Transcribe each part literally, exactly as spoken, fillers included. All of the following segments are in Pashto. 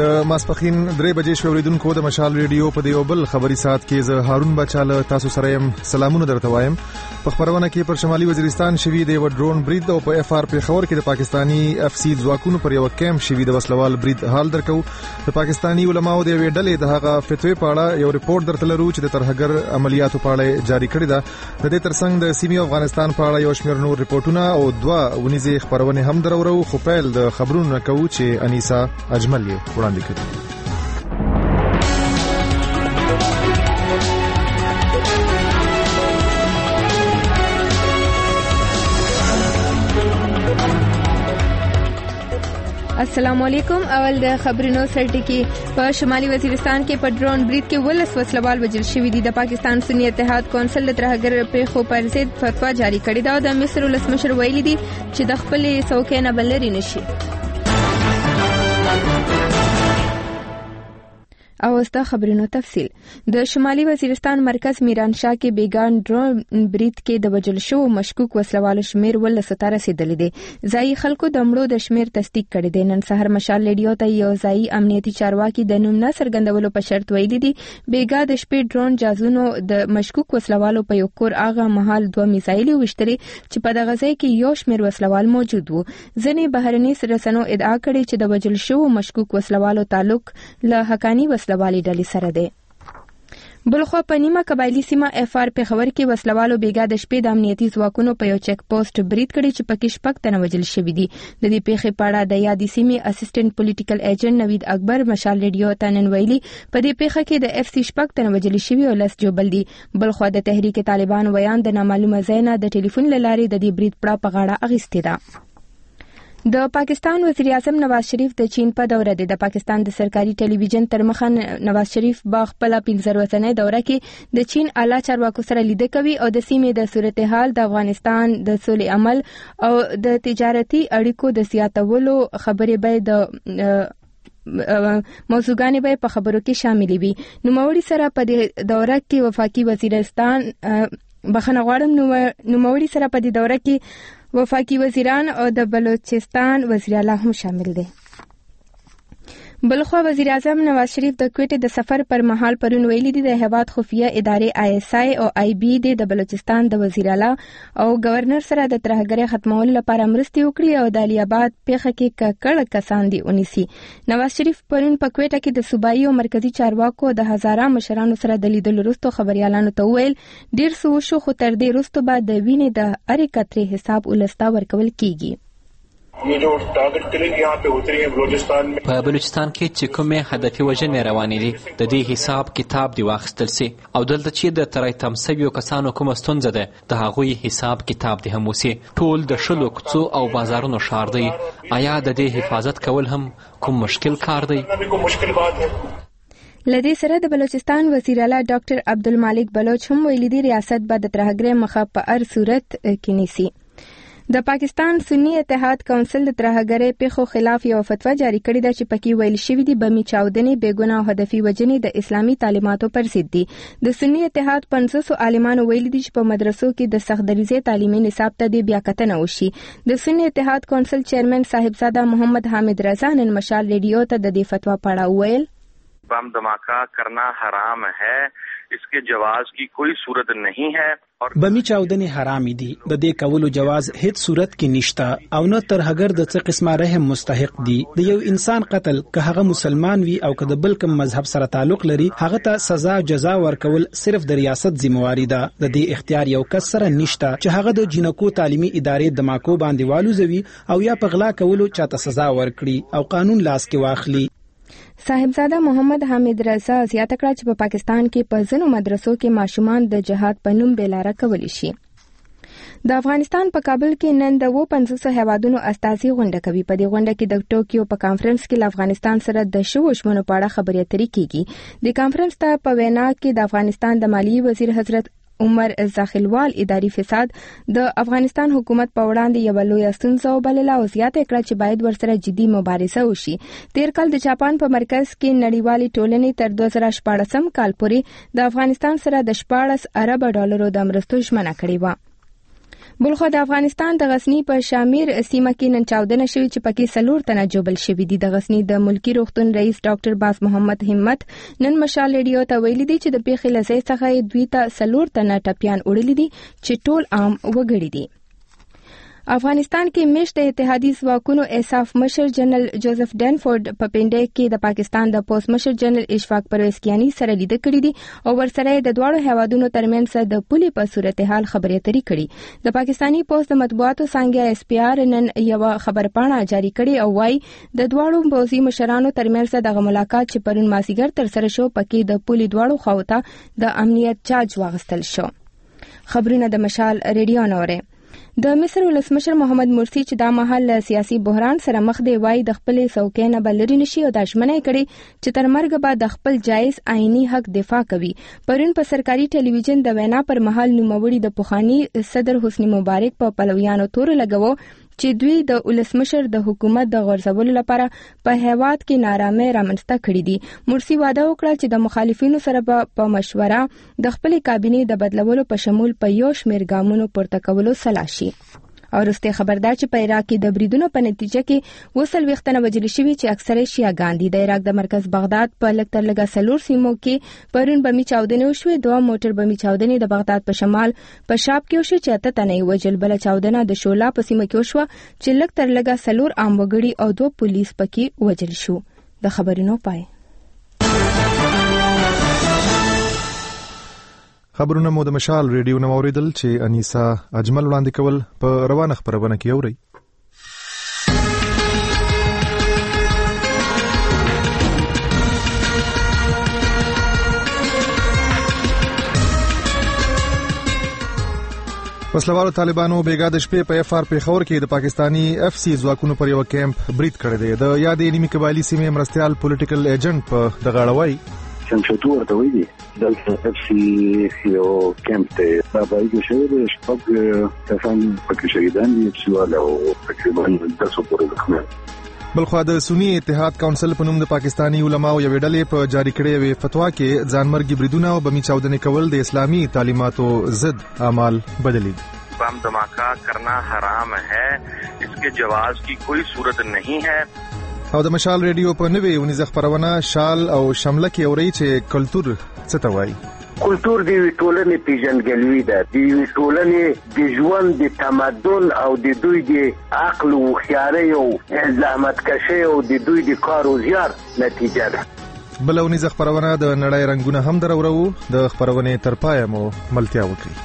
د ماسپخین درې بجې شوې اوریدونکو د مشال ریډیو په دیو بل خبري سات کې زه هارون بچاله تاسو سره يم. سلامونه درته وایم. په خبرونه کې پر شمالي وزیرستان شوی د ډرون برید او په اف ار په خبر کې د پاکستانی اف سی ځواکونو پر یو کیمپ شوی د وسلوال برید حال درکو. د پاکستانی علماو د ویډلې د هغه فتوی په اړه یو ریپورت درته لرو چې د ترهګر عملیاتو په اړه جاری کړی ده. د دې ترڅنګ د سیمې افغانستان په اړه یو شمېر نور ریپورتونه او دوا ونیزې خبرونه هم درورو. خو پیل د خبرونو کوو چې انیسا اجمل یې وړاندې کړي. السلام علیکم. اول د خبرونو سرټکی. په شمالي وزیرستان کې په ډرون برید کې ولس وسلوال وژل شوی دي. د پاکستان سنی اتحاد کونسل د ترهګر په خو پر ضد فتوا جاری کړې ده او د مصر ولسمشر ویلي دي چې د خپل څوکۍ نه بلري نشي. او استا خبرونو تفصیل. د شمالي وزیرستان مرکز میرانشاه کې بیگان ډرون برید کې د وژل شو مشکوک وسلوالو شمیر ول ستاره رسیدلی دي. ځای خلکو د مړو د شمیر تصدیق کړي دي. نن سحر مشال ریډیو ته یو ځای امنیتي چارواکي د نوم نه څرګندولو په شرط ویلي دي بیګا د شپې ډرون جازونو د مشکوک وسلوالو په یو کور اغه محل دوه میزایل وشتري چې په دغه ځای کې یو شمیر وسلوال موجود وو. ځنې بهرني رسنیو ادعا کړې چې د وژل شو مشکوک وسلوالو تعلق له حقانی وسلوالي ډلې سره دی. بلخوا په نیمه قبایلی سیمه اف ار په خبر کې وسلوالو بیګا د شپې د امنیتي ځواکونو په یو چک پوسټ برید کړی چې پکې شپږ تنه وژل شوي دي. د دې پیښې په اړه د یادې سیمې اسسټنټ پولیټیکل ایجنټ نوید اکبر مشال ریډیو ته نن ویلي په دې پیښه کې د اف سی شپږ تنه وژل شوي او لس جوبل دي. بلخوا د تحریک طالبان ویان د نامعلومه ځای نه د ټلیفون له لارې د دې برید پړه په غاړه اخیستې ده. د پاکستان وزیر اعظم نواز شریف د چین په دوره دی. د پاکستان د سرکاري ټلویزیون تر مخه نواز شریف با خپل پنځه ورځې دوره کې د چین اعلی چارواکو سره لیدنه کوي او د سیمې د صورتحال د افغانستان د سولې عمل او د تجارتي اړیکو د زیاتولو خبرې به د موضوعګانې به په خبرو کې شامل وي. نوموړي سره په دې دوره کې وفاقي وزیرستان بخنه غواړم نوموړي سره په دې دوره کې وفاقي وزیران او د بلوچستان وزیر اعلی هم شامل دي. بلخوا وزیر اعظم نواز شریف د کوټې د سفر پر مهال پرون ویلي دي د هیواد خفیه ادارې آی اس آی او آی بی د بلوچستان د وزیر اعلی او گورنر سره د ترهګرۍ ختمولو لپاره مرستې وکړي او د علي آباد پیښه کې ککړ کسان دي ونیسي. نواز شریف پرون په کوټه کې د صوبایي او مرکزی چارواکو د هزاره مشرانو سره د لیدلو وروسته خبريالانو ته ویل ډیر څه وشو خو تر دې وروسته به د وینې د هرې قطرې حساب ولستا ورکول کیږي. یہ جو ٹارگٹ کلنگ یہاں پہ اتری ہے بلوچستان میں په بلوچستان کې چې کومې هدفي وژنې روانې دي د دې حساب کتاب دی واخیستل سي او دلته چې د ترای تمسویو کسانو کومه ستونزه ده د هغوی حساب کتاب دی هم وسی. ټول د شلو کوڅو او بازارونو شار دی. آیا د دې حفاظت کول هم کوم مشکل کار دی؟ مشکل بات ہے. لدې سره د بلوچستان وزیر اعلی ډاکټر عبدالمالک بلوچ هم ویلي دي ریاست به د ترهګرۍ مخه په هر صورت کې نیسي. د پاکستان سنی اتحاد کونسل د ترهګرۍ پیښو خلاف یو فتوا جاری کړې ده چې پکې ویل شوی دی بمی چاودنې بیګناه هدفي وجنې د اسلامي تعلیماتو پر ضد دي. د سنی اتحاد پنځوس عالمانو ویلي دي چې په مدرسو کې د سخت دریزه تعلیمي نصاب ته د بیا کتنه وشي. د سنی اتحاد کونسل چیرمن صاحبزاده محمد حامد رضا نن مشال ریډیو ته د دې فتوا په اړه ویل بم دھماکہ کرنا حرام ہے. اس کے جواز کی کوئی صورت نہیں ہے. بمی چاودنې حرام دي. د دې کولو جواز هیڅ صورت کې نشته او نه ترهګر د څه قسمه رحم مستحق دي. د یو انسان قتل که هغه مسلمان وي او که د بل کوم مذهب سره تعلق لري هغه ته سزا جزا ورکول صرف د ریاست ذمہواری ده. د دې اختیار یو کس سره نشته چې هغه د جنکو تعلیمي ادارې دماکو باندې والوزوي او یا په غلا کولو چاته سزا ورکړي او قانون لاس کې واخلي. صاحبزاده محمد حامد رضا زیاته کړه چې په پاکستان کې په ځینو مدرسو کې ماشومان د جهاد په نوم بیلاره کولی شي. د افغانستان په کابل کې نن د و پنځوس هیوادونو استازي غونډه کوي. په دې غونډه کې د ټوکیو په کانفرنس کې له افغانستان سره د شوو شمنو په اړه خبرې اترې کیږي. د کانفرنس ته په وینا کې د افغانستان د مالیې وزیر حضرت عمر زاخلوال اداري فساد د افغانستان حکومت په وړاندې یو لوی ستونزه وبلله او زیاته کړه چې باید ورسره جدي مبارزه وشي. تیر کال د جاپان په مرکز کې نړیوالې ټولنې تر دوه زره شپاړسم کال پورې د افغانستان سره د شپاړس ارب ډالرو د مرستو ژمنه کړې و. بلخو د افغانستان د غزنی په شامیر سیمه کې نن چاودنه شوې چې پکې څلور تنه جوبل شوي دي. د غزنی د ملکی روغتون رئیس ډاکټر باز محمد همت نن مشال ریډیو ته ویلي دي چې د پیښې له ځای څخه دوی ته څلور تنه ټپیان وړلي دي چې ټول عام وګړي دي. افغانستان کې مشت اتحادی ځواکونو اساف مشر جنرال جوزف ډینفورد په پنډه کې د پاکستان د پوسټ مشر جنرال اشفاق پرویز کیانی سره لیدل کړي دي او ورسره د دواړو هیوادونو ترمنځ د پولي په صورتحال خبرې اترې کړي. د پاکستانی پوسټ د مطبوعاتو څنګه اس پی آر نن یو خبرپاڼه جاری کړي او وايي د دواړو پوځي مشرانو ترمنځ دغه ملاقات چې پرون مازیګر تر سره شو پکې د پولي دواړو خواته د امنیت چارج واغستل شو. خبرونه د مشال ریډیو نوره. د مصر ولسمشر محمد مرسی چې دا مهال سیاسي بحران سره مخ دی وای د خپل څوکۍ نه بلری نشي او د ژمنې کړي چې تر مرګ به د خپل جایز آئینی حق دفاع کوي. پرون په سرکاري ټلویزیون د وینا پر مهال نوموړي د پوخانی صدر حسنی مبارک په پلویانو تور لګوو چې دوی د ولسمشر د حکومت د غورځولو لپاره په هیواد کې نارامي رامنځته کړې دي. مرسی وعده وکړه چې د مخالفینو سره په مشوره د خپل کابینې د بدلولو په شمول په یو شمېر ګامونو پورته کولو سلا شي. او رسته خبردار چې په عراق کې د بریدونو په نتیجه کې وسل وختنه وجل شوی چې اکثره شیعاګان دي. د عراق د مرکز بغداد په لکتر لګا سلور سیمو کې پرون بمی چاودنه وشوه. دوه موټر بمی چاودنه د بغداد په شمال په شاب کې وشو چې اته تنه وجل بل چاودنه د شولا په سیمه کې وشوه چې لکتر لګا سلور عام وګړي او دوه پولیس پکې وجل شو. د خبرونو پای. خبرونه مو د مشال ریډیو نو اوریدل چې انیسا اجمل وړاندې کول په روانه خبرونه کې اوري. وسلوالو طالبانو بیګا د شپې په اف آر پیښور کې د پاکستانی اف سی ځواکونو پر یو کیمپ برید کړی دی. د یادې نیمه قبایلی سیمې مرستيال پولیټیکل ایجنټ په دغه اړوي شمشتو ورته ویلي دلته اف سی یو کیمپ ته بابای کې شوی دی. شپږ کسان پکې شهیدان دي چې او تقریبا دسو پورې زخمي. بلخو د سنی اتحاد کونسل په نوم د پاکستانی علماو یو ډلې په جاری کړې وی فتوا کې ځانمرګي بریدونه او بمی چاودنې کول د اسلامي تعلیماتو ضد اعمال بدلی. बम धमाका करना हराम है, इसके जवाज की कोई सूरत नहीं है. او د مشال ریډیو په نوې ونیزه خبرونه شال او شمله کې اوري چې کلچر څه ته وایي. کلچر د ټولنې پیژندګلوي ده، د ټولنې د ژوند د تمدن او د دوی د عقل او خیاري او زحمت کشي او د دوی د کار او زیار نتیجه ده. بل ونیزه خبرونه د نړۍ رنگونه هم درورو. د خبرونه تر پای مو ملتیا وکړي.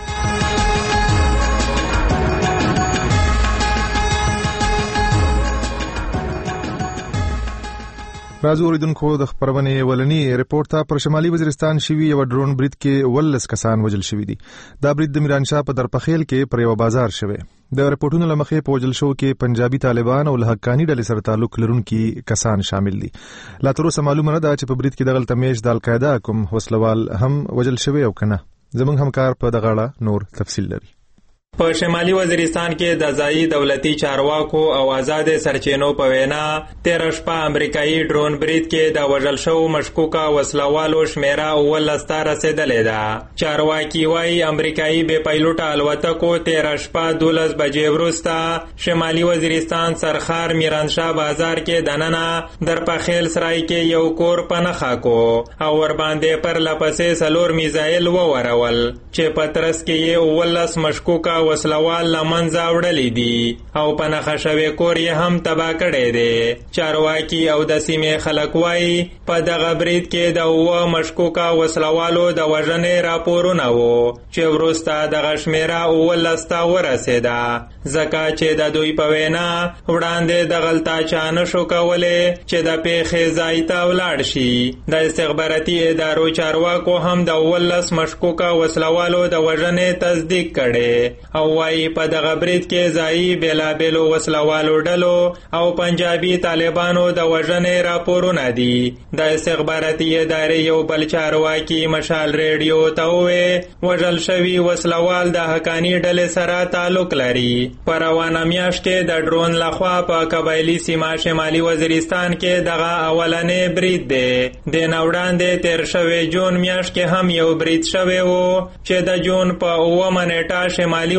راځو اوریدونکو د خبرونه ولني ریپورت ته. پر شمالي وزیرستان شوی یو ډرون برید کې ولس کسان وجل شوی دي. دا برید د میرانشاه په درپخیل کې پر یو بازار شوی. د ریپورتونو لمخې په وجل شو کې پنجابي طالبان او حقانی ډلې سره تعلق لرونکي کسان شامل دي. لا تر اوسه معلومه نه ده چې په برید کې دغه تمیش د القاعده کوم وسلوال هم وجل شوی او کنه. زمونږ همکار په دغه اړه نور تفصیل لري. په شمالي وزیرستان کې د ځایي دولتي چارواکو او آزاد سرچینو په وینا تیر شپه امریکایي ډرون برید کې د وژل شو مشکوکه وسلوالو شمیره ولس ته رسیدلې ده. چارواکي وايي امریکایي بې پایلوټه الوتکو تیر شپه دولس بجې وروسته شمالي وزیرستان سرخار میرانشاه بازار کې دننه در پخیل سرای کې یو کور پنخا کو او ور باندې پر لپسې سلور میزایل وورول چې پترس کې یې ولس مشکوکه وسلوال لمنځه وړلې دي او په نخښه شوی کور یې هم تباه کړی دی. چارواکي او د سیمې خلک وایي په دغه برید کې د اووه مشکوکه وسلوالو د وژنې راپورونه وو چې وروسته دغه شمیره اوولس ته ورسېده، ځکه چې د دوی په وینا وړاندې دغلته چا نشو کولی چې د پیښې ځای ته ولاړ شي. د استخباراتي ادارو چارواکو هم د اوولس مشکوکه وسلوالو د وژنې تصدیق کړی او وايي په دغه برید کې ځایي بیلابیلو وسلوالو ډلو او پنجابي طالبانو د وژنې راپورونه دي. د استخباراتي ادارې یو بل چارواکي مشال ریډیو ته وویل وژل شوي وسلوال د حقاني ډلې سره تعلق لري. په روانه میاشت کې د ډرون لخوا په قبایلي سیمه شمالي وزیرستان کې دغه اولنې برید دی. د نه وړاندې تیر شوی جون میاشت کې هم یو برید شوی و چې د جون په اوومه نیټه شمالي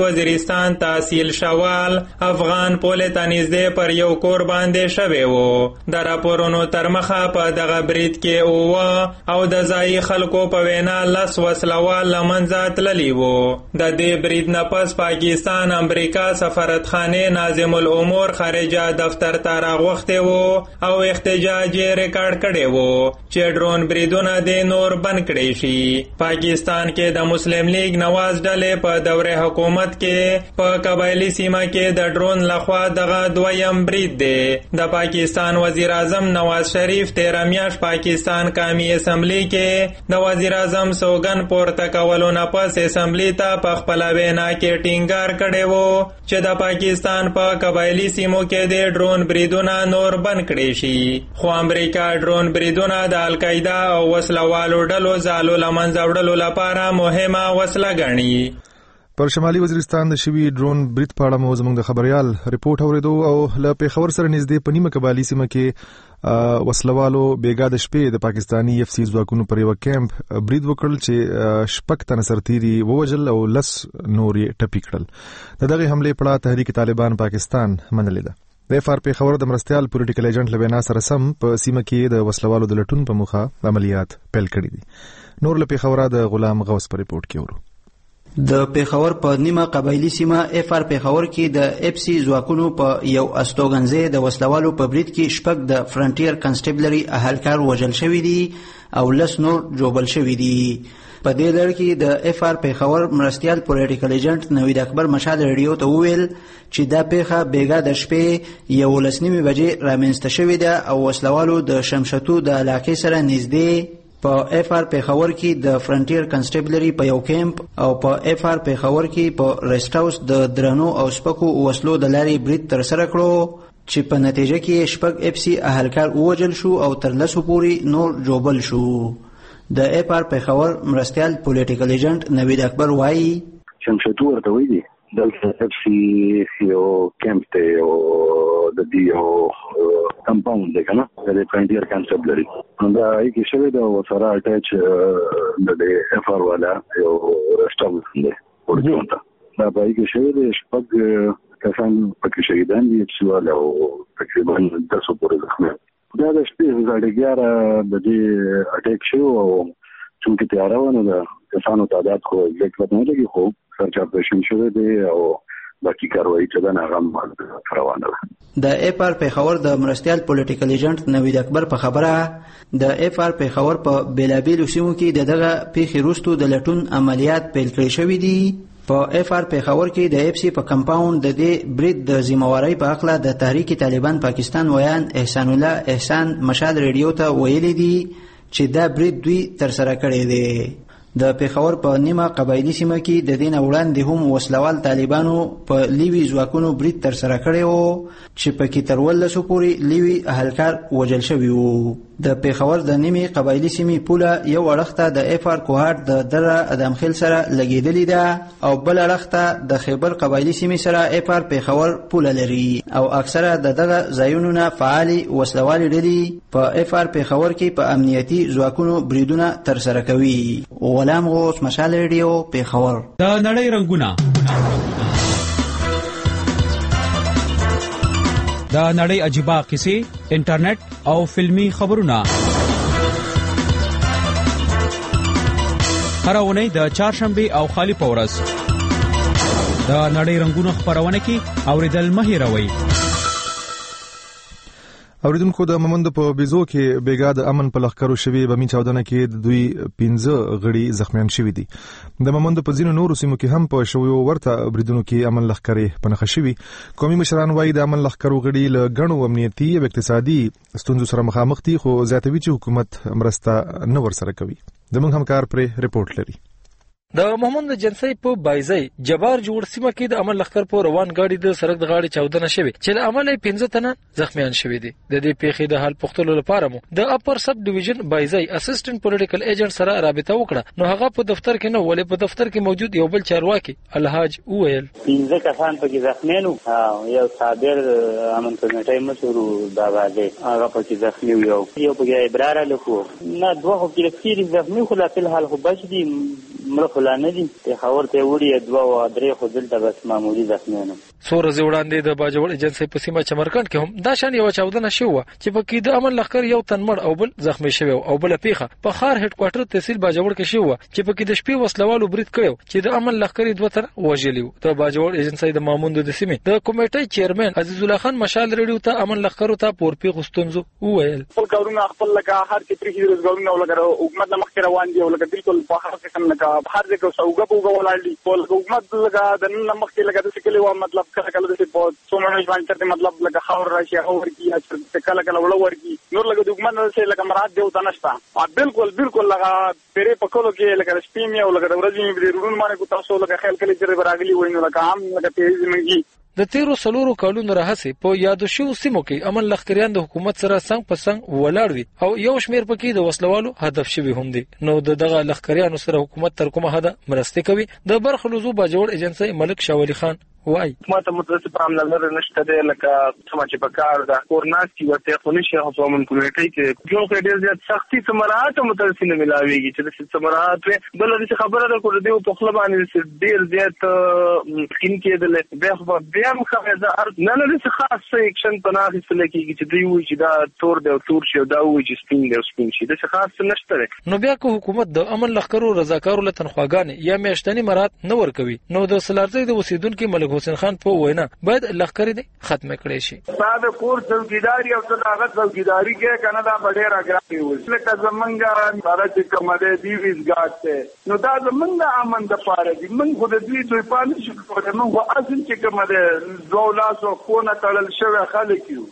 وزیرستان تحصیل شوال افغان پول ته نږدې پر یو کور باندې شوی و. د راپورونو تر مخه په دغه برید کې اووه او د ځایي خلکو په وینا لس وسلوال له منځه تللي وو. د دې برید نه پس پاکستان امریکا سفارتخانې ناظم الامور خارجه دفتر ته راغوښتی و او احتجاج یې ریکارډ کړی و چې ډرون بریدونه دې نور بند کړی شي. پاکستان کې د مسلم لیگ نواز ډلې په دوره حکومت کې په قبایلی سیمه کې د ډرون لخوا دغه دویم برید دی. د پاکستان وزیر اعظم نواز شریف تیره میاشت پاکستان قومي اسمبلی کې د وزیر اعظم سوګن پورته کولو نه پس اسمبلی ته په خپله وینا کې ټینګار کړی و چې د پاکستان په قبایلی سیمو کې د ډرون بریدونه نور بند کړی شي. خو امریکا ډرون بریدونه د القاعده او وسلوالو ډلو ځالو له منځه وړلو لپاره مهمه وسله ګڼي. پر شمالي وزیرستان د شوي ډرون برید په اړه مو زموږ د خبريال ریپورت اوریدو او له پیښور سره نږدې په نیمه قبایلي سیمه کې وسلوالو بیګا د شپې د پاکستاني اف سی ځواکونو پر یو کیمپ برید وکړل چې شپږ تنه سرتیري ووژل او لس نور یې ټپي کړل. د دغه حملې په اړه تحریک طالبان پاکستان منلې ده. د اف آر پیښور د مرستيال پولیټیکل ایجنټ له وینا سره سم په سیمه کې د وسلوالو د لټون په موخه عملیات پیل کړي دي. نور له پیښور د غلام غوث په ریپورت کې ورو. د پیښور په نیمه قبایلی سیمه اف آر پیښور کې د اف سی ځواکونو په یو استوګنځي د وسلوالو په برید کې شپږ د فرنټیر کنسټیبلري اهلکار وژل شوي دي او لس نور جوبل شوي دي. په دې لړ کې د اف آر پیښور مرستيال پولیټیکل ایجنټ نوید اکبر مشال ریډیو ته وویل چې دا پیښه بیګا د شپې یولس نیمې بجې رامنځته شوې ده او وسلوالو د شمشتو د علاقې سره نږدې په اف آر پیښور کې د فرنټیر کنسټیبلري په یو کیمپ او په اف آر پیښور کې په ریسټ هاوس د درنو او سپکو وسلو د لارې برید تر سره کړو چې په نتیجه کې شپږ اف سی اهلکار ووژل شو او تر لسو پورې نور جوبل شو. د اف آر پیښور مرستيال پولیټیکل ایجنټ نوید اکبر وایي شمشتو ورته وایي دي دلته اف سی یو کیمپ ته او د دې یو کمپاوند دی کنه د فرنټیر کنسټیبلري دا یې کې شوی دا وسره اټیچ د اف آر والا یو ریسټاورنټ دی ورته دا به یې کې شوی د شپږ کسان پکې شهیدان دي چې والا او تقریبا تاسو پورې زخمي دا د شپې زړه ګیاره د دې اټیک شو او چې تیارونه ده کسانو تعداد خو لیکل نه لګي خو سرچ اپریشن شوی دی او باقي کاروایی چې دا هغه روانه ده. د اف آر پیښور د مرستيال پولیټیکل ایجنټ نوید اکبر په خبره د اف آر پیښور په بیلابیلو سیمو کې دغه پیښې وروسته د لټون عملیات پیل کړي شوي دي. په اف آر پیښور کې د اف سی په کمپاوند د دې برید د ذمہواری په اړه د تحریک طالبان پاکستان ویان احسان الله احسان مشال ریډیو ته ویلي دي چې دا برید دوی تر سره کړی دی. د پیښور په نیمه قبایلی سیمه کې د دین وړاندې هم وسلوال طالبانو په لیوي ځواکونو برید تر سره کړی وو چې په کې تر ولسو پورې لیوي اهلکار وژل شوي وو. د پیښور د نیمه قبایلی سیمې پوله یو اړخته د اف آر کوهاټ د دره ادمخیل سره لګیدلې ده او بل اړخته د خیبر قبایلی سیمې سره اف آر پیښور پوله لري او اکثره د دغه ځایونو نه فعالي وسلوالي ډلې په اف آر پیښور کې په امنیتي ځواکونو بریدونه تر سره کوي. غلام غوث مشال ریډیو پیښور. د نړۍ رنگونه د نړۍ عجیبه قصې انټرنیټ او فلمی خبرونه هر اونۍ د چهارشنبه او خالی په ورځ د نړۍ رنگونه خبرونه کې اوریدل مه هیروئ. اوریدونکو د ممند په بيزو کې بیګا د امن په لخرو شوی بمی چاودنه کې د دوی پنځه غړي زخمیان شوی دي. د ممند په ځینو نورو سیمو کې هم په شویو ورته بریدونو کې امن لخرې پنهخ شوی. قومي مشران وایي د امن لخرو غړي له غنو امنیتي او اقتصادي ستونزو سره مخامخ دي خو زیاتوي چې حکومت مرسته نه ور سره کوي. زموږ همکار پر ریپورت لري. د محمد جنسي په بایزي جبار جوړ سیمه کې د امن لخر په روان گاډي د سړک د غاړي چاودنه شوه چې له امله پنځه تنه زخمیان شوه دي. د دې پیښې د حل پختلو لپاره مو د اپر سب ډیویژن بایزي اسسټنټ پولیټیکل ایجنټ سره رابطه وکړه نو هغه په دفتر کې نه ولې په دفتر کې موجود یو بل چارواکي الحاج وویل پنځه کسان پکې زخمیان وو یو صابر امن کمیټې مسؤل داواده هغه پکې زخمی یو یو پکې ابرار لکو نه دوه خو کې زخمی خو لا په حال خو بچ دي مړه خلانه دي پیښور ته وړي دوه او درې خو دلته بس معمولی زخمیان څو ورځې وړاندې د باجوړ ایجنسۍ په سیمه چمرکند کې هم دا شان یو چاودنه شوه چې په کې د امن لښکر یو تن مړ او بل زخمی شوی او بل پیښه په خار هډ کوارټر تحصیل باجوړ کې شوه چې په کې د شپې وسلوالو برید کړو چې د امن لښکر دوه تر وژلی و. د باجوړ ایجنسۍ د ماموند د سیمه د کمیټې چیرمن عزیز الله خان مشال ریډیو ته امن لښکر ته پورپی غستونزو وویل خپل کارونه خپل لکه هر کې پرې روزګارونه ولګره حکومت د مخکې روان دي او لکه بالکل په هر څه لکه هر ځای کې سوګه پوګه ولاړ دي ټول حکومت لکه د نن مخکې لکه د کلی و مطلب کله کله د په څومره ځوان تر مطلب لکه خاور راشي او ورکی چې کله کله وړ ورکی نور لکه د حکومت سره لکه مراد دی او تنشتا بالکل بالکل لکه پیرې پکولو کې لکه سپیمي او لکه ورځې مې ورون باندې کو تاسو لکه خیال کلی چې براغلی ویني لکه عام لکه پیری منګي د تیرو سلورو کالونو راهسې په یادو شو سیمو کې امن لښکریان د حکومت سره څنګ په څنګ ولاړ وي او یو شمیر پکې د وسلوالو هدف شوی هم دي. نو د دغه لښکریانو سره حکومت تر کومه حد مرسته کوي د برخلوزو باجوړ ایجنسۍ ملک شاولی خان وای ما ته مترسي پرام نظر نشته دی لکه څه چې په کار د کورناس کې ورته خو نشي په من کمیټې کې جو کې ډېر زیات سختي سمراحت مترسي نه ملاويږي چې د سمراحت بل د خبره ده کول دی په خپل باندې ډېر زیات کین کې د به خو بیا مخه نه نه د خاص سیکشن پناه هیڅ لکه چې دی وي چې دا تور دی او تور شي دا وي چې سپین دی او سپین شي د خاص نشته. نو بیا کو حکومت د امن لښکرو رضاکارو له تنخواګانې یا میاشتنی مراد نه ورکوي نو د سلارځي د وسیدونکو ملک حسین خان په وینا باید لښکر دې ختم کړي شي. ساده کور څوکیداری او صداقت څوکیداری کې کنه دا ډېر راګرافي و لکه زمونږه سره چې کوم دې دی ویزګات نو دا زمونږه امن د پاره دي من خو د دې دوی پانه شي کوله نو هو اصل چې کوم دې زولاسو کو نه تړل شوی خلک یو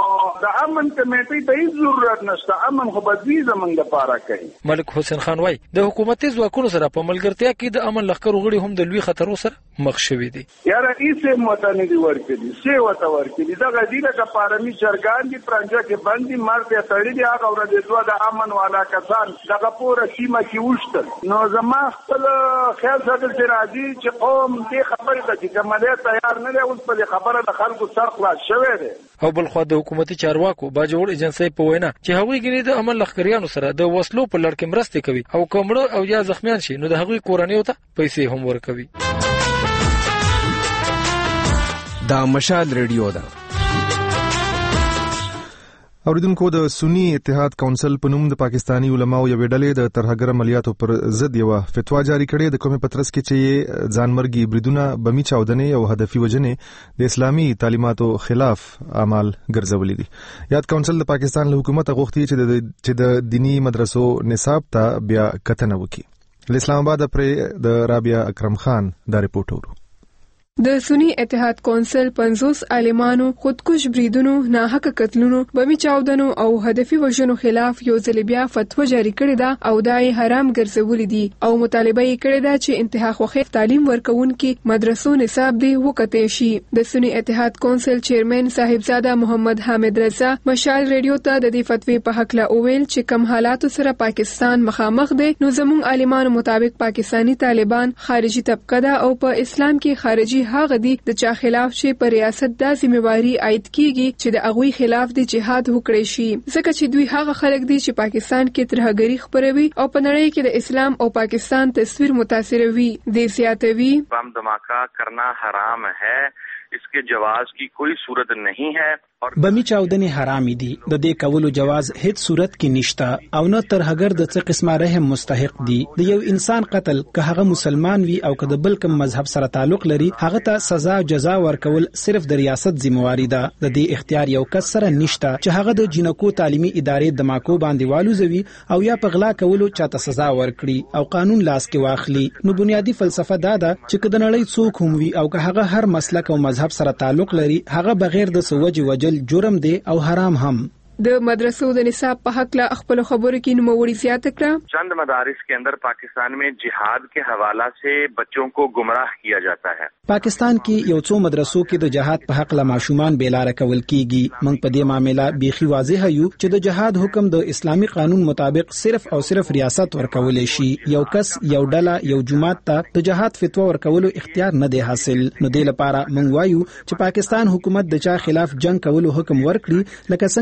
دا امن کمیټې ته هیڅ ضرورت نشته امن خو به دې زمونږه پاره کوي. ملک حسین خان وای د حکومتي ځواکونو سره په ملګرتیا کې د امن لښکر غړي هم د لوی خطر سره مخ شوي دي. یاره ایسه متنه دی ورکړي سی وته ورکړي دا غدیره کا پارمی چرګان دي پرنجا کې باندې مرته تړي دي هغه ور دي دوه د امن والا کسان دغه پوره سیمه کې وشتل نو زما خپل خیال ساتل چې راځي چې قوم دې خبره ده چې کومه تیار نه دی اوس په خبره د خلکو سر خلاص شوی دی. او بل خو د حکومتي چارواکو باجوړ ایجنسۍ په وینا چې هغوی ګنې د امن لښکریانو سره د وسلو په لړ کې مرسته کوي او کومړو او یا زخمیان شي نو د هغوی کورنیو ته پیسې هم ورکوي. دا مشال ریډیو ده. اوریدونکو د سنی اتحاد کونسل په نوم د پاکستانی علماو یو ډلې د ترهګر عملیاتو پر ضد یو فتوا جاری کړې د کومې پترس کې چې ځانمرګي بریدونه بمی چاودنې او هدفي وجنې د اسلامي تعلیماتو خلاف اعمال ګرځولې دي. یاد کونسل د پاکستان له حکومت غوښتي چې د دینی مدرسو نصاب ته بیا کتنه وکړي. له اسلام آباد پرې د رابعه اکرم خان دا رپورټ ورو. د سنی اتحاد کونسل پنځوس عالمانو خودکش بریدونو ناحق قتلونو بمی چاودنو او هدفي وژنو خلاف یو ځل بیا فتوا جاری کړې ده او دای حرام ګرځولې دي او مطالبه یې کړې ده چې انتها خوخه تعلیم ورکوونکي مدرسو نصاب دی وکټې شي. د سنی اتحاد کونسل چیرمن صاحبزاده محمد حامد رضا مشال ریډیو ته د دې فتوی په حق لا اویل چې کم حالاتو سره پاکستان مخامخ دی نو زموږ عالمانو مطابق پاکستانی طالبان خارجي طبقه ده او په اسلام کې خارجي هغه دي د چا خلاف چې پر ریاست د ذمہواری عاید کیږي چې د اغوی خلاف د جهاد وکړي شي ځکه چې دوی هغه خلک دي چې پاکستان کې ترهګری خبروي او په نړۍ کې د اسلام او پاکستان تصویر متاثر وي. د سیاتوي بم دھماکہ کرنا حرام ہے इसके जवाज की कोई सूरत नहीं है. بمی چاودنې حرام دي د دې کولو جواز هیڅ صورت کې نشته او نه ترهګر د څه قسمه رحم مستحق دي. د یو انسان قتل که هغه مسلمان وي او که د بل کوم مذهب سره تعلق لري هغه ته سزا او جزا ورکول صرف د ریاست ذمہواری ده. د دې اختیار یو کس سره نشته چې هغه د جنکو تعلیمي ادارې د ماکو باندې والوزوي او یا په غلا کولو چاته سزا ورکړي او قانون لاس کې واخلي. نو بنیادی فلسفه دا ده چې کله نړۍ څوک هم وي او که هغه هر مسلک او مذهب سره تعلق لري هغه بغیر د سوجي وجل جرم دی او حرام هم. د مدرسو د نصاب په حق لا خپل خبرو کې نوموړي زیات کړه. چند مدارس کے اندر پاکستان میں جہاد کے حوالہ سے بچوں کو گمراہ کیا جاتا ہے. پاکستان کې یو څو مدرسو کې د جهاد په حق لا ماشومان بیلاره کول کیږي. موږ په دې معاملې بیخي واضح یو چې د جهاد حکم د اسلامي قانون مطابق صرف او صرف ریاست ورکول شي. یو کس یو ډله یو جماعت ته د جهاد فتوا ورکولو اختیار نه دی حاصل. نو دې لپاره موږ وایو چې پاکستان حکومت د چا خلاف جنگ کولو حکم ورکړي لکه څنګه چې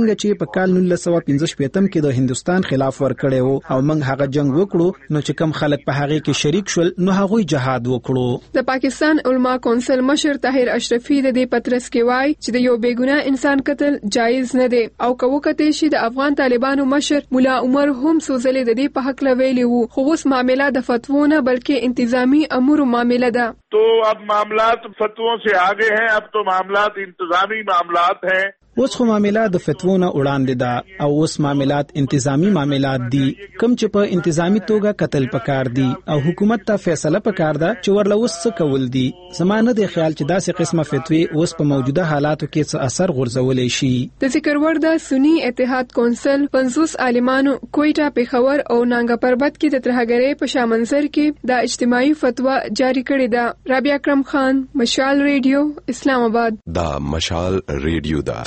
په کال نولس سوه پنځه شپږم کې د هندستان خلاف ورکړی وو او موږ هغه جنگ وکړو نو چې کم خلک په هغه کې شریک شول نو هغه جهاد وکړو. د پاکستان علما کونسل مشر طاهر اشرفي د دې پترس کې وایي چې د یو بیګناه انسان قتل جایز نه دی او کوو کته شي د افغان طالبانو مشر مولا عمر هم سوزلې د دې په حق لویلی وو خو اوس معاملہ د فتوو نه بلکې انتظامی امور معاملہ ده. तो अब मामलात फतवों से आगे हैं, अब तो मामलात इंतजामी मामलात हैं. اوس خو معاملات د فتوو نه وړاندې ده او اوس معاملات انتظامی معاملات دي کوم چې په انتظامی توګه قتل پکار دي او حکومت ته فیصله پکار ده چې ورله اوس څه کول دي. زمانه د خیال چې داسې قسمه فتوی اوس په موجوده حالاتو کې څه اثر غورځولې شي. د ذکر ور ده سنی اتحاد کونسل پنځوس عالمانو کویټه پیښور او نانګا پربت کې د ترهګرۍ په شامنځر کې د اجتماعي فتوا جاری کړې ده. رابعه اکرم خان، مشال ریډیو، اسلام آباد. دا مشال ریډیو دا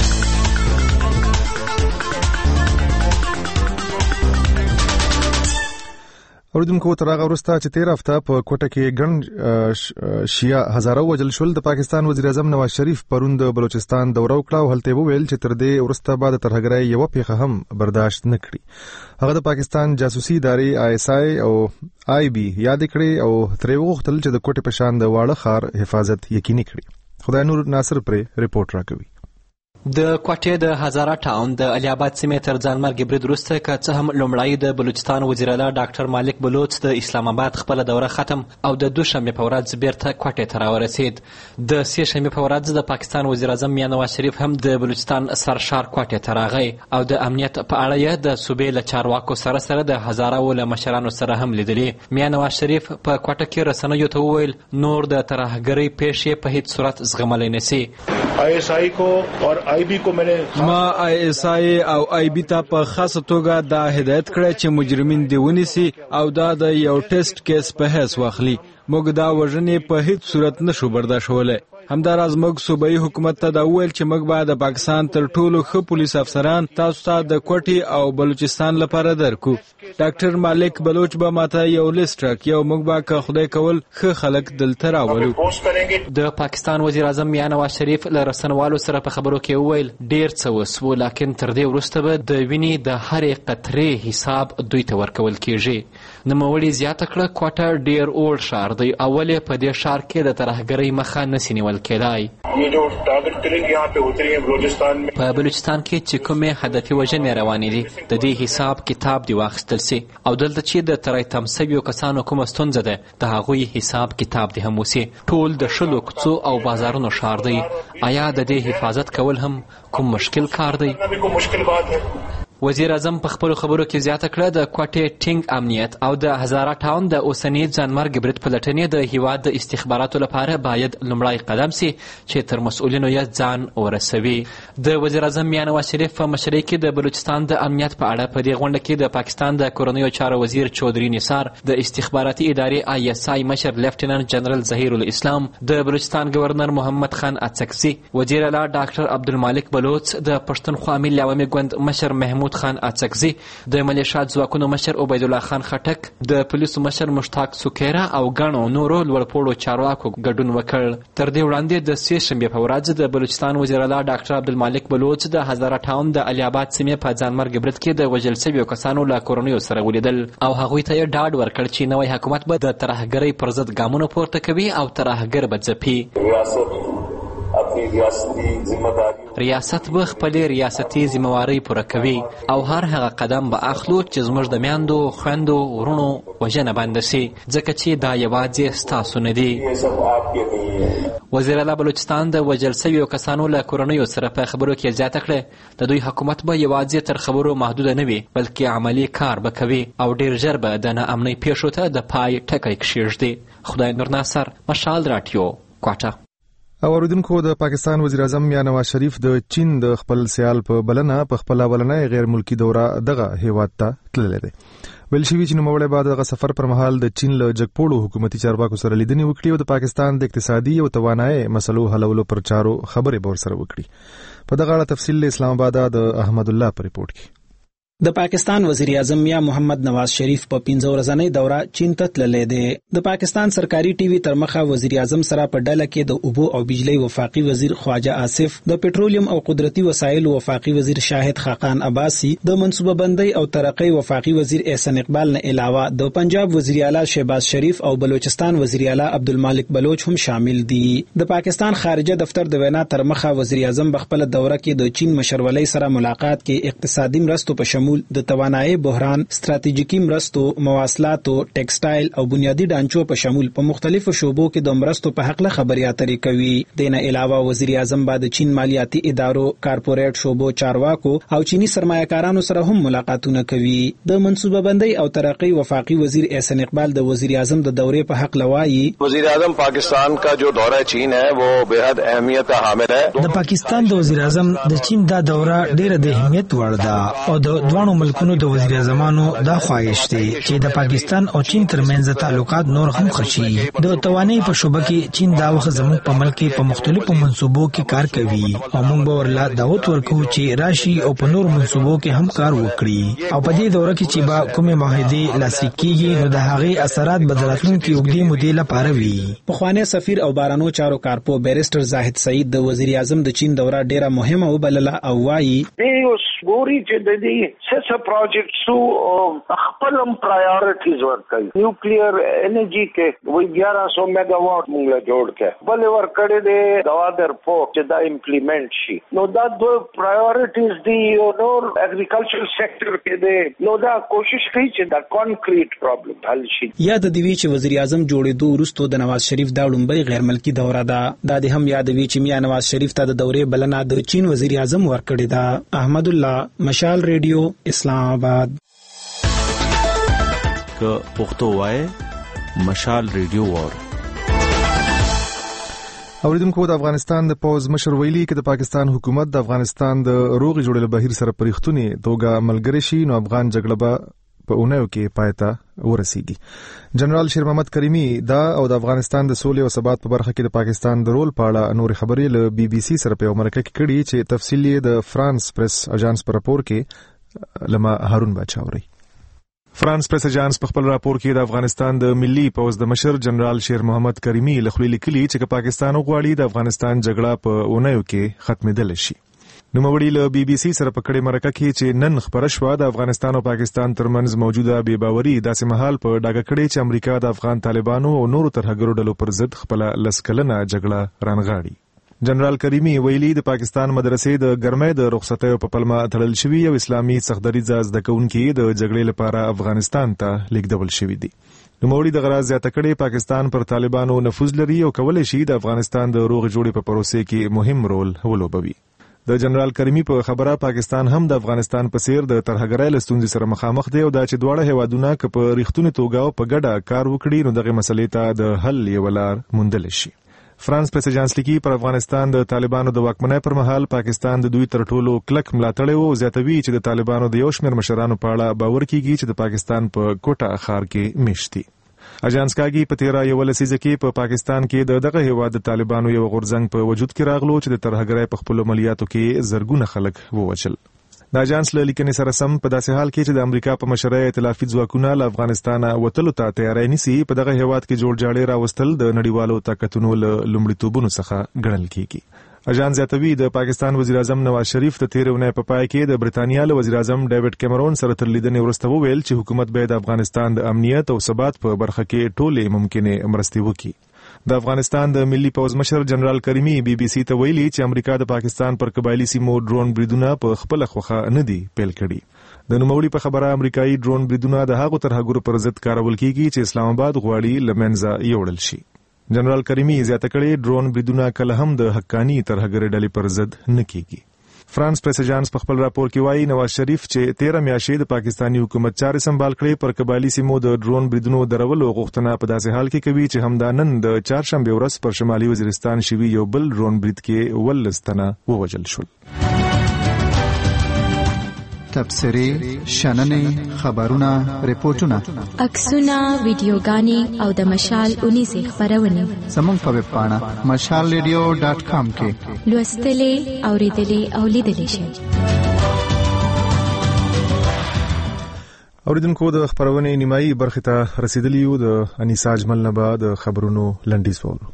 اوردونکو تر هغه وروسته چې تیر هفته په کوټه کې ګڼ شیعه هزاره وجل شول د پاکستان وزیر اعظم نواز شریف پرون د بلوچستان دوره وکړه او هلته وویل چې تر دې وروسته بعد ترهګرۍ یو پیښه هم برداشت نه کړي. هغه د پاکستان جاسوسي ادارې آی اس آی او آی بي یاد کړي او ترې وغوښتل چې د کوټې په شان د واړه ښار حفاظت یقیني کړي. خدای نور ناصر پرې رپورټ راکوي. د کوټې د هزاره ټاون د علي آباد سیمې تر ځانمرګ برید وروسته که څه هم لومړی د بلوچستان وزیر اعلی ډاکټر مالک بلوچ د اسلام آباد خپله دوره ختم او د دوشنبې په ورځ بیرته کوټې ته راورسید. د سې شنبې په ورځ د پاکستان وزیر اعظم میا نواز شریف هم د بلوچستان سرشار کوټې ته راغی او د امنیت په اړه یې د صوبې له چارواکو سره سره د هزاره له مشرانو سره هم لیدلي. میا نواز شریف په کوټه کې رسنیو ته وویل نور د ترهګرۍ پیښې په هیڅ صورت زغملی نشي. آئی ایس آئی کو اور آئی بی کو میں نے ما آئی ایس آئی او آئی بی ته په خاصه توګه دا هدایت کړی چې مجرمین دی ونیسي او دا د یو ټیسټ کیس په حیث واخلي. موږ دا وژنې په هیڅ صورت نشو برداشتولی. همداراز موږ صوبایي حکومت ته دا وویل چې موږ به د پاکستان تر ټولو ښه پولیس افسران تاسو ته د کوټې او بلوچستان لپاره درکو. ډاکټر مالک بلوچ به ماته یو لیست راکړي او موږ به که خدای کول ښه خلک دلته راولو. د پاکستان وزیر اعظم میا نواز شریف له رسنوالو سره په خبرو کې وویل ډیر څه وسو لکن تر دې وروسته به د وینې د هرې قطرې حساب دوی ته ورکول کیږي. نوموړي زیاته کړه کوټه ډیر اوړ ښار دی او ولې په دې ښار کې د ترهګرۍ مخه نسي نیول کېدای. په بلوچستان کې چې کومې هدفي وژنې روانې دي د دې حساب کتاب دی واخیستل سي او دلته چې د تری تم سویو کسانو کومه ستونزه ده د هغوی حساب کتاب دی هم وسي. ټول د شلو کوڅو او بازارونو ښار دی. آیا د دې حفاظت کول هم کوم مشکل کار دی؟ وزیر اعظم په خپلو خبرو کې زیاته کړه د کوټې ټینګ امنیت او د هزاره ټاون د اوسني ځانمرګ برید پلټنې د هیواد د استخباراتو لپاره باید لومړی قدم سي چې تر مسؤلینو یې ځان ورسوي. د وزیر اعظم میا نواز شریف په مشرۍ کې د بلوچستان د امنیت په اړه په دې غونډه کې د پاکستان د کورنیو چارو وزیر چودري نثار، د استخباراتي ادارې آی اس آی مشر لیفټیننټ جنرال ظهیر الاسلام، د بلوچستان گورنر محمد خان اڅکزي، وزیر اعلی ډاکټر عبدالمالک بلوچ، د پښتونخوا ملي عوامي ګوند مشر محمود خان اڅکزي، د ملیشات ځواکونو مشر عبید الله خان خټک، د پولیسو مشر مشتاق سوکیرا او ګڼو نورو لوړپوړو چارواکو ګډون وکړ. تر دې وړاندې د سې شنبې په ورځ د بلوچستان وزیر اعلی ډاکټر عبدالمالک بلوچ د هزاره ټاون د علي آباد سیمې په ځانمرګ برید کې د وژل شویو کسانو له کورنیو سره ولیدل او هغوی ته یې ډاډ ورکړ چې نوی حکومت به د ترهګرۍ پر ضد ګامونه پورته کوي او ترهګر به ځپي. ریاست به خپلې ریاستي ذمهوارۍ پوره کوي او هر هغه قدم به اخلو چې زموږ د میندو، خویندو، ورونو وژنه بنده شي، ځکه چې دا یوازې ستاسو نه دي. وزیر اعلی بلوچستان د وژل شویو کسانو له کورنیو سره په خبرو کې زیاته کړه د دوی حکومت به یوازې تر خبرو محدوده نه وي بلکې عملي کار به کوي او ډیر ژر به د ناامنۍ پیښو ته د پای ټکی کښېږدي. خدای نور ناصر، مشال راډیو، کوټه. او اوریدونکو د پاکستان وزیر اعظم میا نواز شریف د چین د خپل سیال په بلنه په خپل اولنۍ غیر ملکی دوره دغه هیواد ته تللی دی. ویل شوي چې نوموړی بعد دغه سفر پر مهال د چین له جګپوړو حکومتي چارواکو سره لیدنې وکړي او د پاکستان د اقتصادي او توانایي مسلو حلولو پر چارو خبرې به ورسره وکړي. په دغه اړه تفصیل اسلام آباد د احمد الله په ریپورت کې. د پاکستان وزیر اعظم یا محمد نواز شریف په پنځه ورځنۍ دوره چین ته تللی دی. د پاکستان سرکاري ټي وي تر مخه وزیر اعظم سره په ډله کې د اوبو او بجلی وفاقي وزیر خواجه آصف، د پټرولیم او قدرتي وسایل وفاقي وزیر شاهد خاقان عباسی، د منصوبه بندۍ او ترقۍ وفاقي وزیر احسان اقبال نه علاوه د پنجاب وزیر اعلی شهباز شریف او بلوچستان وزیر اعلی عبدالمالک بلوچ هم شامل دي. د پاکستان خارجه دفتر د وینا تر مخه وزیر اعظم بخپل دوره کې د چین مشرولۍ سره ملاقات کې اقتصادي مرستو په شمول د توانایي بحران، ستراتیژیکي مرستو، مواصلاتو، ټیکسټایل او بنیادی ډانچو په شمول په مختلفو شوبو کې د مرستو په حق له خبري اترې کوي. د نه علاوه وزیر اعظم بعد چین مالیاتي ادارو، کارپوریټ شوبو چارواکو او چینی سرمایه‌کارانو سره هم ملاقاتونه کوي. د منصوبه بندۍ او ترقۍ وفاقي وزیر احسان اقبال د وزیر اعظم د دورې په حق لوایي وزیر اعظم پاکستان کا جو دورہ چین ہے وہ बेहद اهمیت حامل ہے. د پاکستان د وزیر اعظم د چین دا دوره ډیره د اهمیت وړ ده او د دوانو ملکونو د وزیر اعظمانو دا خواهش دی چې د پاکستان او چین ترمنځ تعلقات نور هم ښه شي. د توانایي په شوبه کې چین دا وخت زموږ په ملک کې په مختلفو منصوبو کې کار کوي او موږ به ورله دعوت ورکوو چې راشي او په نور منصوبو کې هم کار وکړي او په دې دوره کې چې به کومې معاهدې لاسلیک کیږي نو د هغې اثرات به د راتلونکي اوږدې مودې لپاره وي. پخوانی سفیر او بارانو چارو کارپو بیرسټر زاهد سعید د وزیر اعظم د چین دوره ډیره مهمه وبلله او وایي ګوري چې د دې څه پروجیکټسو خپلم پرایورټیز ورکړي. نیوکلیر انرژي کې وایي یازده سو میگا واټ موږ له جوړ کړ بل ورکړې د گوادر پورت چې دا امپلیمنٹ شي نو دا دوه پرایورټیز دی او نور اګریکلچر سېکټر کې دی نو دا کوشش کوي چې دا کانکریټ پرابلم حل شي. یاد دی وی چې وزیر اعظم جوړېدو وروسته د نواز شریف دا لومړی غیر ملکی دوره ده. دا د هم یاد وی چې میا نواز شریف ته د دورې بلنه د چین وزیر اعظم ورکړی ده. احمد الله، مشال ریډیو، اسلام آباد. که پښتو وای مشال ریډیو وار. اوریدونکو د افغانستان د پوز مشر ویلي کې د پاکستان حکومت د افغانستان د روغ جوړېدو بهیر سره پرېختونی توګه ملګری شي نو افغان جګړه به په اونیو کې پایته ورسیږي. جنرال شیر محمد کریمی دا او د افغانستان د سولې او ثبات په برخه کې د پاکستان د رول په اړه نور خبرې له بي بي سي سره په مرکه کې کړي چې تفصیل یې د فرانس پریس اژانس پر راپور کې لما هارون بچاوري. فرانس پریس اژانس په خپل راپور کې د افغانستان د ملي پوز د مشر جنرال شیر محمد کریمی له خپل لیکلي چې پاکستان غواړي د افغانستان جګړه په اونیو کې ختمېدل شي. نو موړي له بي بي سي سره په کړي مرکه کې چې نن خبره شوه د افغانستان او پاکستان ترمنځ موجوده بې باوري داسې مهال په ډاګه کړي چې امریکا د افغان طالبانو او نورو ترهګرو ډلو پر ضد خپل لسکلنه جګړه رانغاړي. جنرال کریمی ویلي د پاکستان مدرسې د ګرمۍ د رخصتیو په پلمه تړل شوي او اسلامي سختدریځه زده کوونکي د جګړې لپاره افغانستان ته لیږدول شوي دي. نوموړي د غراض زیاته کړي پاکستان پر طالبانو نفوذ لري او کولی شي د افغانستان د روغ جوړې په پروسې کې مهم رول ولوبوي. د جنرال کریمی په خبره پاکستان هم د افغانستان په څیر د ترهګرۍ له ستونزې سره مخامخ دی او دا چې دواړه هیوادونه که په ریښتوني توګه او په ګډه کار وکړي نو دغه مسلې ته د حل یوه لار موندلی شي. فرانس پریس اژانس لیکي پر افغانستان د طالبانو د واکمنۍ پر مهال پاکستان د دوی تر ټولو کلک ملاتړی و او زیاتوي چې د طالبانو د یو شمېر مشرانو په اړه باور کیږي چې د پاکستان په کوټه ښار کې میشت دي. اژانس کاږي په تیره یوه لسیزه کې په پاکستان کې د دغه هیواد د طالبانو یو غورځنګ په وجود کې راغلو چې د ترهګرۍ په خپلو عملیاتو کې زرګونه خلک ووژل. د اژانس له لیکنې سره سم په داسې حال کې چې د امریکا په مشرۍ ائتلافي ځواکونه له افغانستانه وتلو ته تیاری نیسي په دغه هیواد کې جوړ جاړی راوستل د نړیوالو طاقتونو له لومړیتوبونو څخه ګڼل کیږي. اژانس زیاتوي د پاکستان وزیر اعظم نواز شریف د تیرې اونۍ په پای کې د برتانیا له وزیر اعظم ډیوډ کیمرون سره تر لیدنې وروسته وویل چې حکومت باید د افغانستان د امنیت او ثبات په برخه کې ټولې ممکنې مرستې وکړي. د افغانستان د ملي پوز مشر جنرال کریمی بي بي سي ته ویلي چې امریکا د پاکستان پر قبایلی سیمو ډرون بریدونه په خپل خوخه نه دي پیل کړي. د نوموړي په خبره امریکایي ډرون بریدونه د هغو ترهګرو پر ضد کارول کیږي چې اسلام آباد غواړي له منځه یوړل شي. جنرال کریمی زیاته کړي ډرون بریدونه کله هم د حقاني ترهګرۍ ډلې پر ضد نه کیږي. فرانس پریس اژانس په خپل راپور کې وایي نواز شریف چې تیره میاشتې د پاکستاني حکومت چارې سمبال کړې پر قبایلی سیمو د ډرون بریدونو درولو غوښتنه په داسې حال کې کوي چې همدا نن د چهارشنبې ورځ پر شمالي وزیرستان شوي یو بل ډرون برید کې اوولس تنه ووژل شول. تبصرې، شننې، خبرونه، ریپورتونه، عکسونه، ویډیوګانې او د مشال اونیزې خپرونې زموږ په ویب پاڼه مشال ریډیو ډاټ کام کې لوستلې، اوریدلې او لیدلې شئ. اوریدونکو د خبرونې نیمایي برخه ته رسیدلی یو. د انیسا اجمل نه بعد خبرونو لنډیز وورو.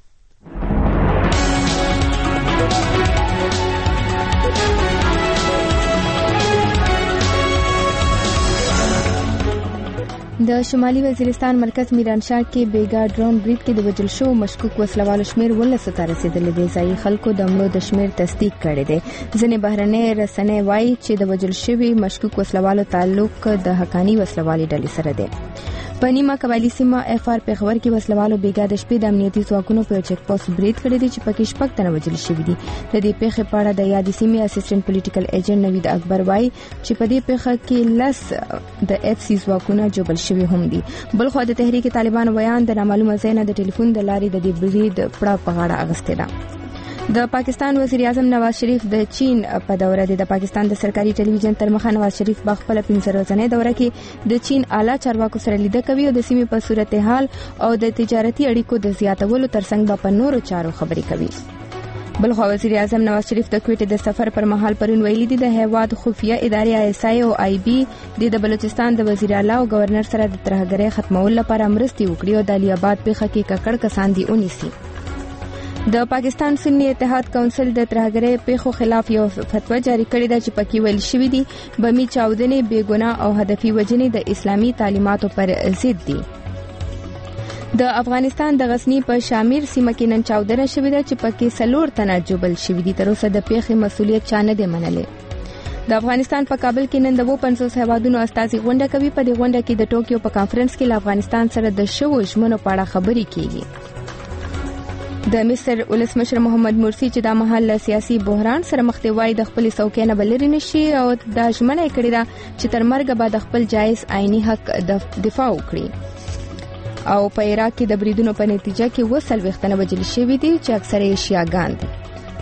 د شمالي وزیرستان مرکز میرانشاه کې بیګا ډرون برید کې د وژل شو مشکوک وسلوالو شمیر ولس ته رسیدلی دی. ځایي خلکو د مړو د شمیر تصدیق کړی دی. ځینې بهرنۍ رسنۍ وایي چې د وژل شوي مشکوک وسلوالو تعلق د حقانی وسلوالي ډلې سره دی. په نیمه قبایلي سیمه اف آر پیښور کې وسلوالو بیګا د شپې د امنیتي ځواکونو په چیک پوسټ برید کړی دی چې پکې شپږ تنه وژل شوي دي. د دې پیښې په اړه د یادې سیمې اسسټنټ پولیټیکل ایجنټ نوید اکبر وایي چې په دې پیښه کې لس د اف سی ځواکونه جوړل شوي هم دي. بلخو د تحریک طالبان بیان د نامعلومه ځای نه د ټلیفون د لارې د دې برید پړه په غاړه اخیستې ده. د پاکستان وزیر اعظم نواز شریف د چین په دوره د پاکستان د سرکاري ټلویزیون تر مخه نواز شریف په خپل پنځه ورځنۍ دوره کې د چین اعلی چارواکو سره لیدنه کوي او د سیمې په صورتحال او د تجارتي اړیکو د زیاتولو ترڅنګ په نورو چارو خبرې کوي. بلخو وزیر اعظم نواز شریف د کویټ د سفر پر مهال پرون ویلي دي د هیواد خفیه ادارې آی اس آی او آی بی د بلوچستان د وزیر اعلی او گورنر سره د ترهګرۍ ختمولو لپاره مرستې وکړي او د علي آباد پیښه کې ککړ کسان دي ونیسي. د پاکستان سنی اتحاد کونسل د ترهګرۍ پیښو خلاف یو فتوا جاری کړې ده چې پکې ویل شوی دي بمی چاودنې بېګناه او هدفي وژنې د اسلامي تعلیماتو پر ضد دي. د افغانستان د غزنی په شامیر سیمه کې نن چاودنه شوې ده چې پکې څلور تنه جوبل شوي دي. تر اوسه د پیښې مسؤلیت چا نه دی منلی. د افغانستان په کابل کې نن د وو پنځوس هیوادونو استازي غونډه کوي. په دې غونډه کې د ټوکیو په کانفرنس کې له افغانستان سره د شوو ژمنو په اړه خبرې کیږي. د مصر ولسمشر محمد مرسی چې د محل سیاسي بحران سره مخ دی وای د خپل څوکۍ نه بلری نشي او د ژمنه کړی دا چې تر مرګ بعد خپل جایز آئینی حق دفاع وکړي. او په عراق کې د بریدونو په نتیجه کې وسل وختنه وجل شوې دي چې اکثره یې شیعاګان دي.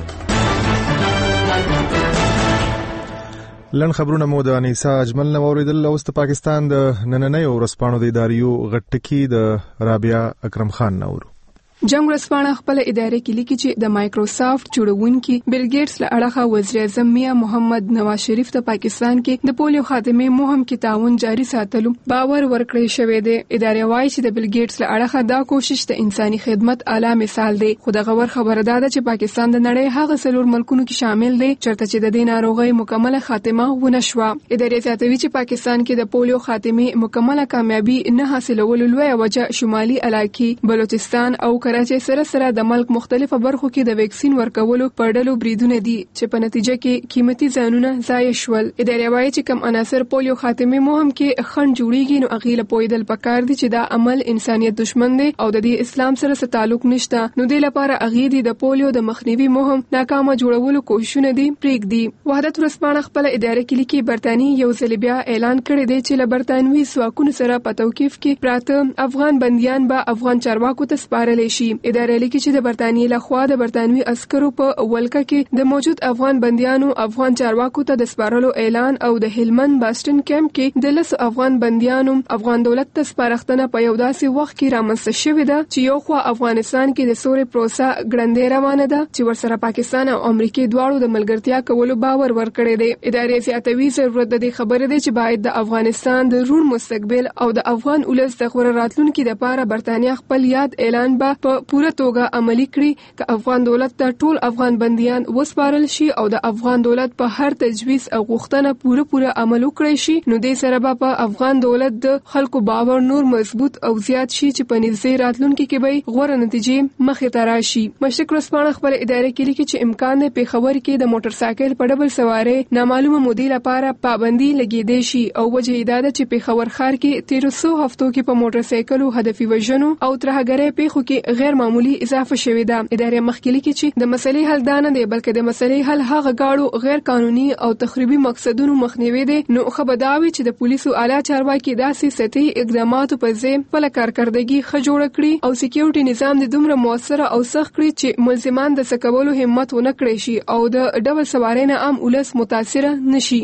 لن خبرونه مو د انیسا اجمل نو اوریدل. اوس د پاکستان د نننۍ ورسپانو د اداریو غټکی د رابعه اکرم خان نورو. جنگ ورځپاڼه خپل ادارې کې لیکي چې د مایکروسافټ جوړونکي بل ګیټس له اړخه وزیر اعظم میا محمد نواز شریف ته پاکستان کې د پولیو خاتمه مهم کې تعاون جاري ساتلو باور ورکړی شوی دی. ادارې وايي چې د بل ګیټس له اړخه دا کوشش د انساني خدمت اعلی مثال دی. خو د غور خبره ده چې پاکستان د نړۍ هغه څلور ملکونو کې شامل دی چرته چې د دې ناروغي مکمله خاتمه ونه شوه. ادارې زیاتوي چې پاکستان کې د پولیو خاتمه مکمله کامیابی نه حاصلولو لوی وجه شمالي علاقې بلوچستان او کراچۍ سره سره د ملک مختلفو برخو کې د ویکسین ورکولو په ډلو بریدونه دي چې په نتیجه کې قیمتي ځانونه ضایع شول. ادارې وايي چې کم عناصر پولیو خاتمه مهم کې خنډ جوړیږي نو اغیله پویدل پکار دي چې دا عمل انسانيت دشمن دی او د دې اسلام سره څه تعلق نشته. نو د لپاره اغې دي د پولیو د مخنیوي مهم ناکامه جوړولو کوششونه دي پریک دي. وحدت ورسپانه خپل ادارې کې لیکي برتانی یو ځل بیا اعلان کړی دی چې له برتانوي ځواکونو سره په توقيف کې پراته افغان بنديان به افغان چارواکو ته سپارل شي. ادارې لیکي چې د برتانیې لخوا د برتانوي عسکرو په ولکه کې د موجود افغان بنديانو افغان چارواکو ته د سپارلو اعلان او د هلمند باستن کیمپ کې د لس افغان بنديانو افغان دولت ته سپارښتنه په یو داسې وخت کې رامنځته شوې ده چې یو خو افغانستان کې د سولې پروسه ګړندې روانه ده چې ورسره پاکستان او امریکا دواړو د ملګرتیا کولو باور ورکړی دی. ادارې زیاتوي ضرورت د دې خبرې ده چې باید د افغانستان د روڼ مستقبل او د افغان ولس د غوړه راتلونکو لپاره برتانیا خپل یاد اعلان به په پوره توګه عملی کړي چې افغان دولت ته ټول افغان بنديان وسپارل شي او د افغان دولت په هر تجویز او غوښتنه پوره پوره عمل وکړي شي. نو دې سره به په افغان دولت د خلکو باور نور مضبوط او زیات شي چې په نږدې راتلونکو کې به غوړه نتیجې مخې ته راشي. مشرق ورسپانه خپل ادارې کې لیکي چې امکان نه پیښور کې د موټر سایکل په ډبل سواري نامعلومه مودې لپاره پابندي لګیدې شي او وجه دا ده چې پیښور ښار کې تیرو سو هفتو کې په موټر سایکلو هدفي وژنو او ترهګرۍ پیښو کې غیر معمولی اضافه شوې ده. ادارې مخکې لیکي چې د مسلې حل دا نه دی بلکې د مسلې حل هغه گاړو غیر قانوني او تخریبي مقصدونو مخنیوي دی. نو خبرداوي چې د پولیسو اعلی چارواکي داسې سطحي اقداماتو په ځای خپل کارکردګي ښه جوړ کړي او سکیورټي نظام د دومره موثر او سخت کړي چې ملزمان د سکولو همت ونه کړي شي او د ډبل سوارۍ نه عام ولس متاثر نشي.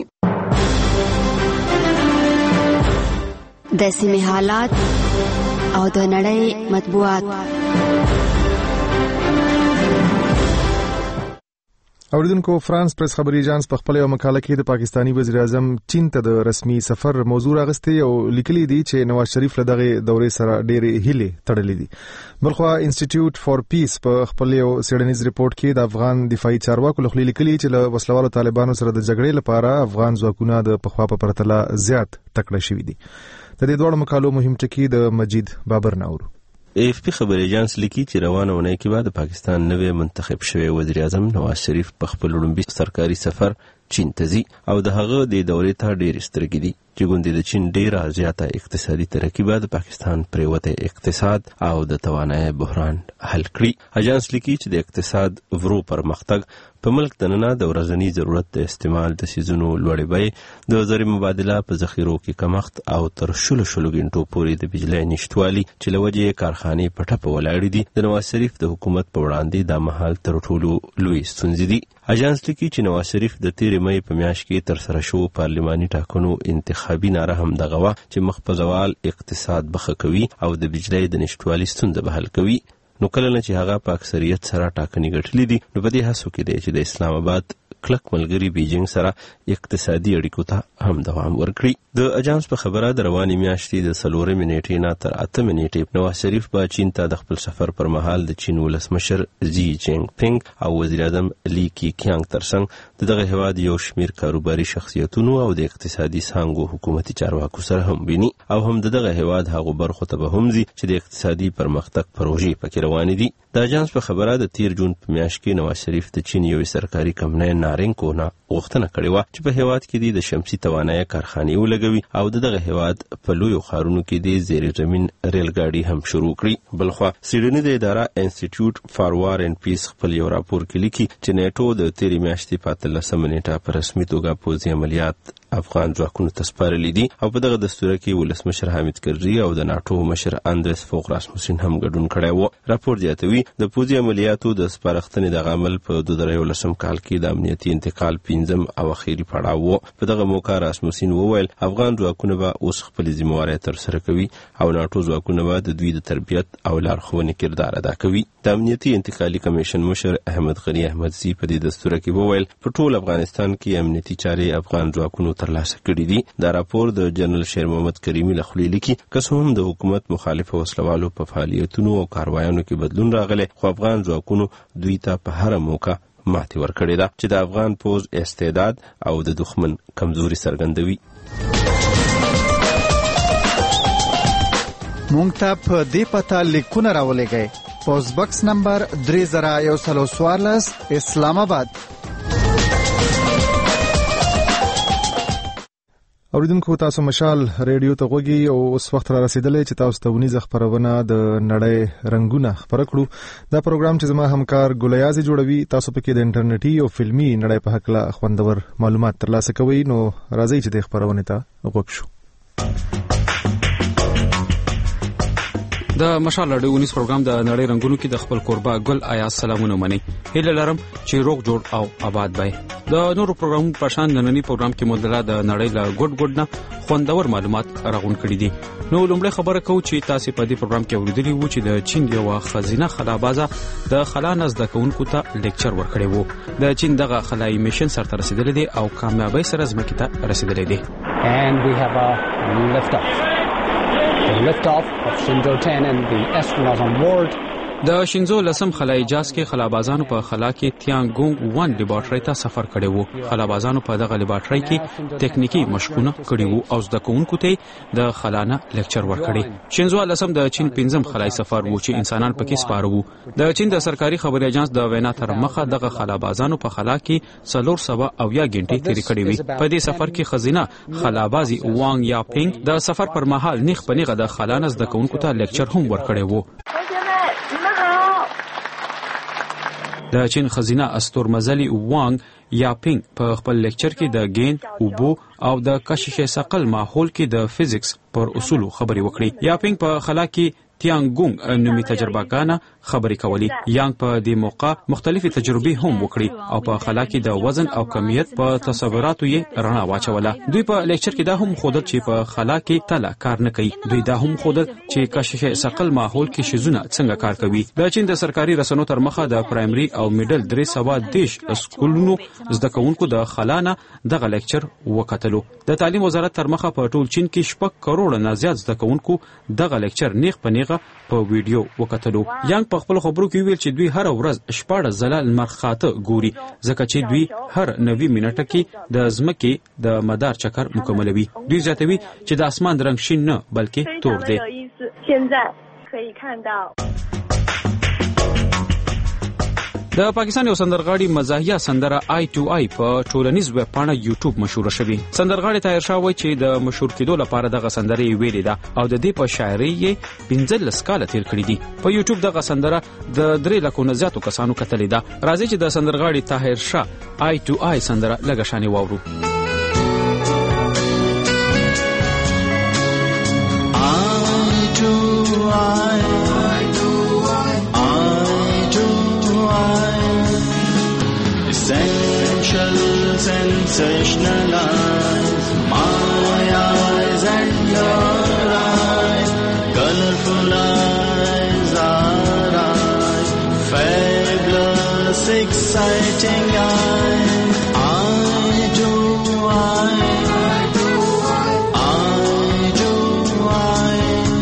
د سیمې حالات او د نړۍ مطبوعات. اوریدونکو فرانس پریس خبري ایجانس په خپل یو مقاله کې د پاکستانی وزیر اعظم چین ته د رسمي سفر موضوع راغستې او لیکلي دي چې نواز شریف له دغه دورې سره ډېرې هیلې تړلې دي. بلخوا انسټیټیوټ فار پیس په خپل یو سیډنیز ریپورت کې د افغان دفاعي چارواکو لخوا لیکلي چې له وسلوالو طالبانو سره د جګړې لپاره افغان ځواکونه د پخوا په پرتله زیات تکړه شوي دي. د دې دوه مقالو مهم ټکی د مجید بابر ناور. اف پی خبري ایجانس لیکي چې روانه ونه کې بعد پاکستان نوې منتخب شوی وزیر اعظم نواز شریف په خپل لومړي سرکاري سفر چین ته ځي او د هغه د دورې ته ډېر سترګې دي چې ګوندې د چین ډېره زیاته اقتصادي ترقي بعد پاکستان پریوته اقتصاد او د توانایي بحران حل کړي. اجانس لیکي چې د اقتصاد ورو پرمختګ په ملک دننه د ورځني ضرورت د استعمال د سیزونو لوړې بیې د زر مبادله په ذخیرو کې کمښت او تر شلو شلو غنټو پورې د بجلی نشټوالي چې له وجې کارخانې په ټپه ولاړې دي د نواز شریف د حکومت په وړاندې د مهال تر ټولو لوی ستونزې دي. اجانس لیکي چې نواز شریف د تیرې مې په میاشت کې تر سره شو پارلماني ټاکنو انتخابي ناره هم دغه وه چې مخ په زوال اقتصاد بخه کوي او د بجلی د نشټوالي ستونزه به حل کوي. نو کله نه چې هغه په اکثریت سره ټاکنې ګټلې دي نو په دې هڅو کې دی چې د اسلام آباد کلک ملګری بیجینګ سره اقتصادي اړیکو ته هم دوام ورکړي. د اجانس په خبره د رواني میاشتې د څلورمې نیټې نه تر اتمې نیټې نواز شریف به چین ته د خپل سفر پر مهال د چین ولسمشر زی جینګ پینګ او وزیر اعظم لی کی کیانګ ترڅنګ د دغه هیواد یو شمیر کاروباري شخصیتونو او د اقتصادي څانګو حکومتي چارواکو سره هم ویني او هم دغه هیواد هغو برخو ته به هم ځي چې د اقتصادي پرمختګ پروژې پکې روانې دي. د اجانس په خبره د تیر جون په میاشت کې نواز شریف د چین یو سرکاري کمپنۍ نارینکو نه غوښتنه کړې وه چې په هیواد کې د شمسي توانایي کارخانې ولګوي او دغه هیواد په لویو ښارونو کې د زیر زمین ریل ګاډي هم شروع کړي. بلخوا سیډني د اداره انسټیټیوټ فار وار اینډ پیس خپل یو راپور کې لیکي چې نیټو د تیرې میاشتې په اتلسمه نیټه په رسمي توګه پوځي عملیات افغان ځواکونو ته سپارلي دي او په دغه دستور کې ولسمشر حامد کرزي او د ناټو مشر اندرس فوق راسموسن هم ګډون کړی و. راپور زیاتوي د پوځي عملیاتو د سپارښتنې د عمل په دوه زره یولسم کال کې د امنیتي انتقال پنځم او اخیری پړاو و. په دغه موقع راسموسن وویل افغان ځواکونه به اوس خپل ذمہواري ترسره کوي او ناټو ځواکونه به د دوی د تربیت او لارښوونې کردار ادا کوي. د امنیتي انتقالي کمیشن مشر احمد غنی احمدزي په دې دستور کې وویل په ټول افغانستان کې امنیتي چارې افغان ځواکونو ترلاسه کړي دي. دا راپور د جنرال شیر محمد کریمي لخوا لیکي که څه هم د حکومت مخالف وسلوالو په فعالیتونو او کاروایانو کې بدلون راغلی خو افغان ځواکونو دوی ته په هر موقع ماتې ورکړې ده چې د افغان پوځ استعداد او د دښمن کمزوري څرګندوي. مونږ ته په دې پته لیکونه راولېږئ. پوسټ باکس نمبر درې زره یو سل څوارلس اسلام آباد. اوریدونکو تاسو مشال ریډیو ته غوږی او اوس وخت را رسیدلی چې تاسو ته ونیزه خبرونه د نړۍ رنگونه خبره کړو. دا پروګرام چې زما همکار ګلیازي جوړوي تاسو پکې د انټرنیټي او فلمي نړۍ په حق له خوندور معلومات ترلاسه کوئ. نو راځئ چې د خبرونه ته غوږ شو. د مشال راډیو ونیس پروګرام د نړۍ رنگونو کې د خپل قربا ګل آیا سلامونه مني. هیله لرم چې روغ جوړ او آباد وي. د نورو پروګرامونو په شان نننی پروګرام کې مدله د نړۍ له ګډ ګډ نه خوندور معلومات راغون کړي دي. نو لومړی خبره کوم چې تاسو په دې پروګرام کې اوریدلی وو چې د چین یو خزینه خلابازه د خلا نزد کوونکو ته لیکچر ورکړی وو. د چین دغه خلایي میشن سره رسیدلی دی او کامیابی سره ځمکې ته رسیدلی دی. And we have a lift off. The lift off of Shenzhou ten and the astronauts on board. د شینزو لسم خلای جاز کې خلابازانو په خلا کې تیانګونګ ون لیبارټری ته سفر کړی وو. خلابازانو په دغه لیبارټری کې ټکنیکی مشقونه کړي وو او زده کوونکو ته د خلانه لیکچر ورکړي. شینزو لسم د چین پنځم خلای سفر وو چې انسانان پکې سپاره وو. د چین د سرکاري خبري اژانس د وینا تر مخه دغه خلابازانو په خلا کې څلور سوه او یا غنټې تیرې کړې وي. په دې سفر کې خزینه خلابازي وانګ یا پینګ د سفر پر مهال نیخ پنیغه د خلانه زده کوونکو ته لیکچر هم ورکړی وو. د چین خزینه استورمزلی وانګ یا پینګ په خپل لیکچر کې د ګیند اوبو او د کشش ثقل ماحول کې د فزیکس پر اصولو خبري وکړي. یا پینګ په خلا کې تیانګونګ نومي تجربهګانه خبرې کولې. یانګ په دې موقع مختلفې تجربې هم وکړي او په خلا کې د وزن او کمیت په تصوراتو یې رڼا واچوله. دوی په لیکچر کې دا هم ښودل چې په خلا کې تله کار نه کوي. دوی دا هم ښودل چې کشش ثقل ماحول کې شیزونه څنګه کار کوي. د چین د سرکاري رسنیو تر مخه د پرایمري او میډل درې سوه دیش سکولونو زده کوونکو د خلا نه دغه لیکچر وکتلو. د تعلیم وزارت تر مخه په ټول چین کې شپږ کروڑه نه زیات زده کوونکو دغه لیکچر نیغ په نیغه په ویډیو وکتلو. یانګ په خپل خبرو کې ویل چې دوی هر ورځ شپاړس ځله لمر خاته ګوري ځکه چې دوی هر نوي منټه کې د ځمکې د مدار چکر مکملوي. دوی زیاتوي چې د اسمان رنګ شین نه بلکې تور دی. د پاکستان یو سندرغاړي مزاحیه سندره آی ټو آی په ټولنیز ویب پاڼه یوټیوب مشهوره شوې. سندرغاړي طاهر شاه وایي چې د مشهور کېدو لپاره دغه سندره یې ویلې ده او د دې په شاعرۍ یې پنځلس کاله تیر کړي دي. په یوټیوب دغه سندره د درې لکو نه زیاتو کسانو کتلې ده. راځي چې د سندرغاړي طاهر شاه آی ټو آی سندره لږه شانې واورو. Sensationalize my eyes and your eyes, colorful eyes, our eyes, fabulous, exciting eyes. I do, I, I do, I, I do, I.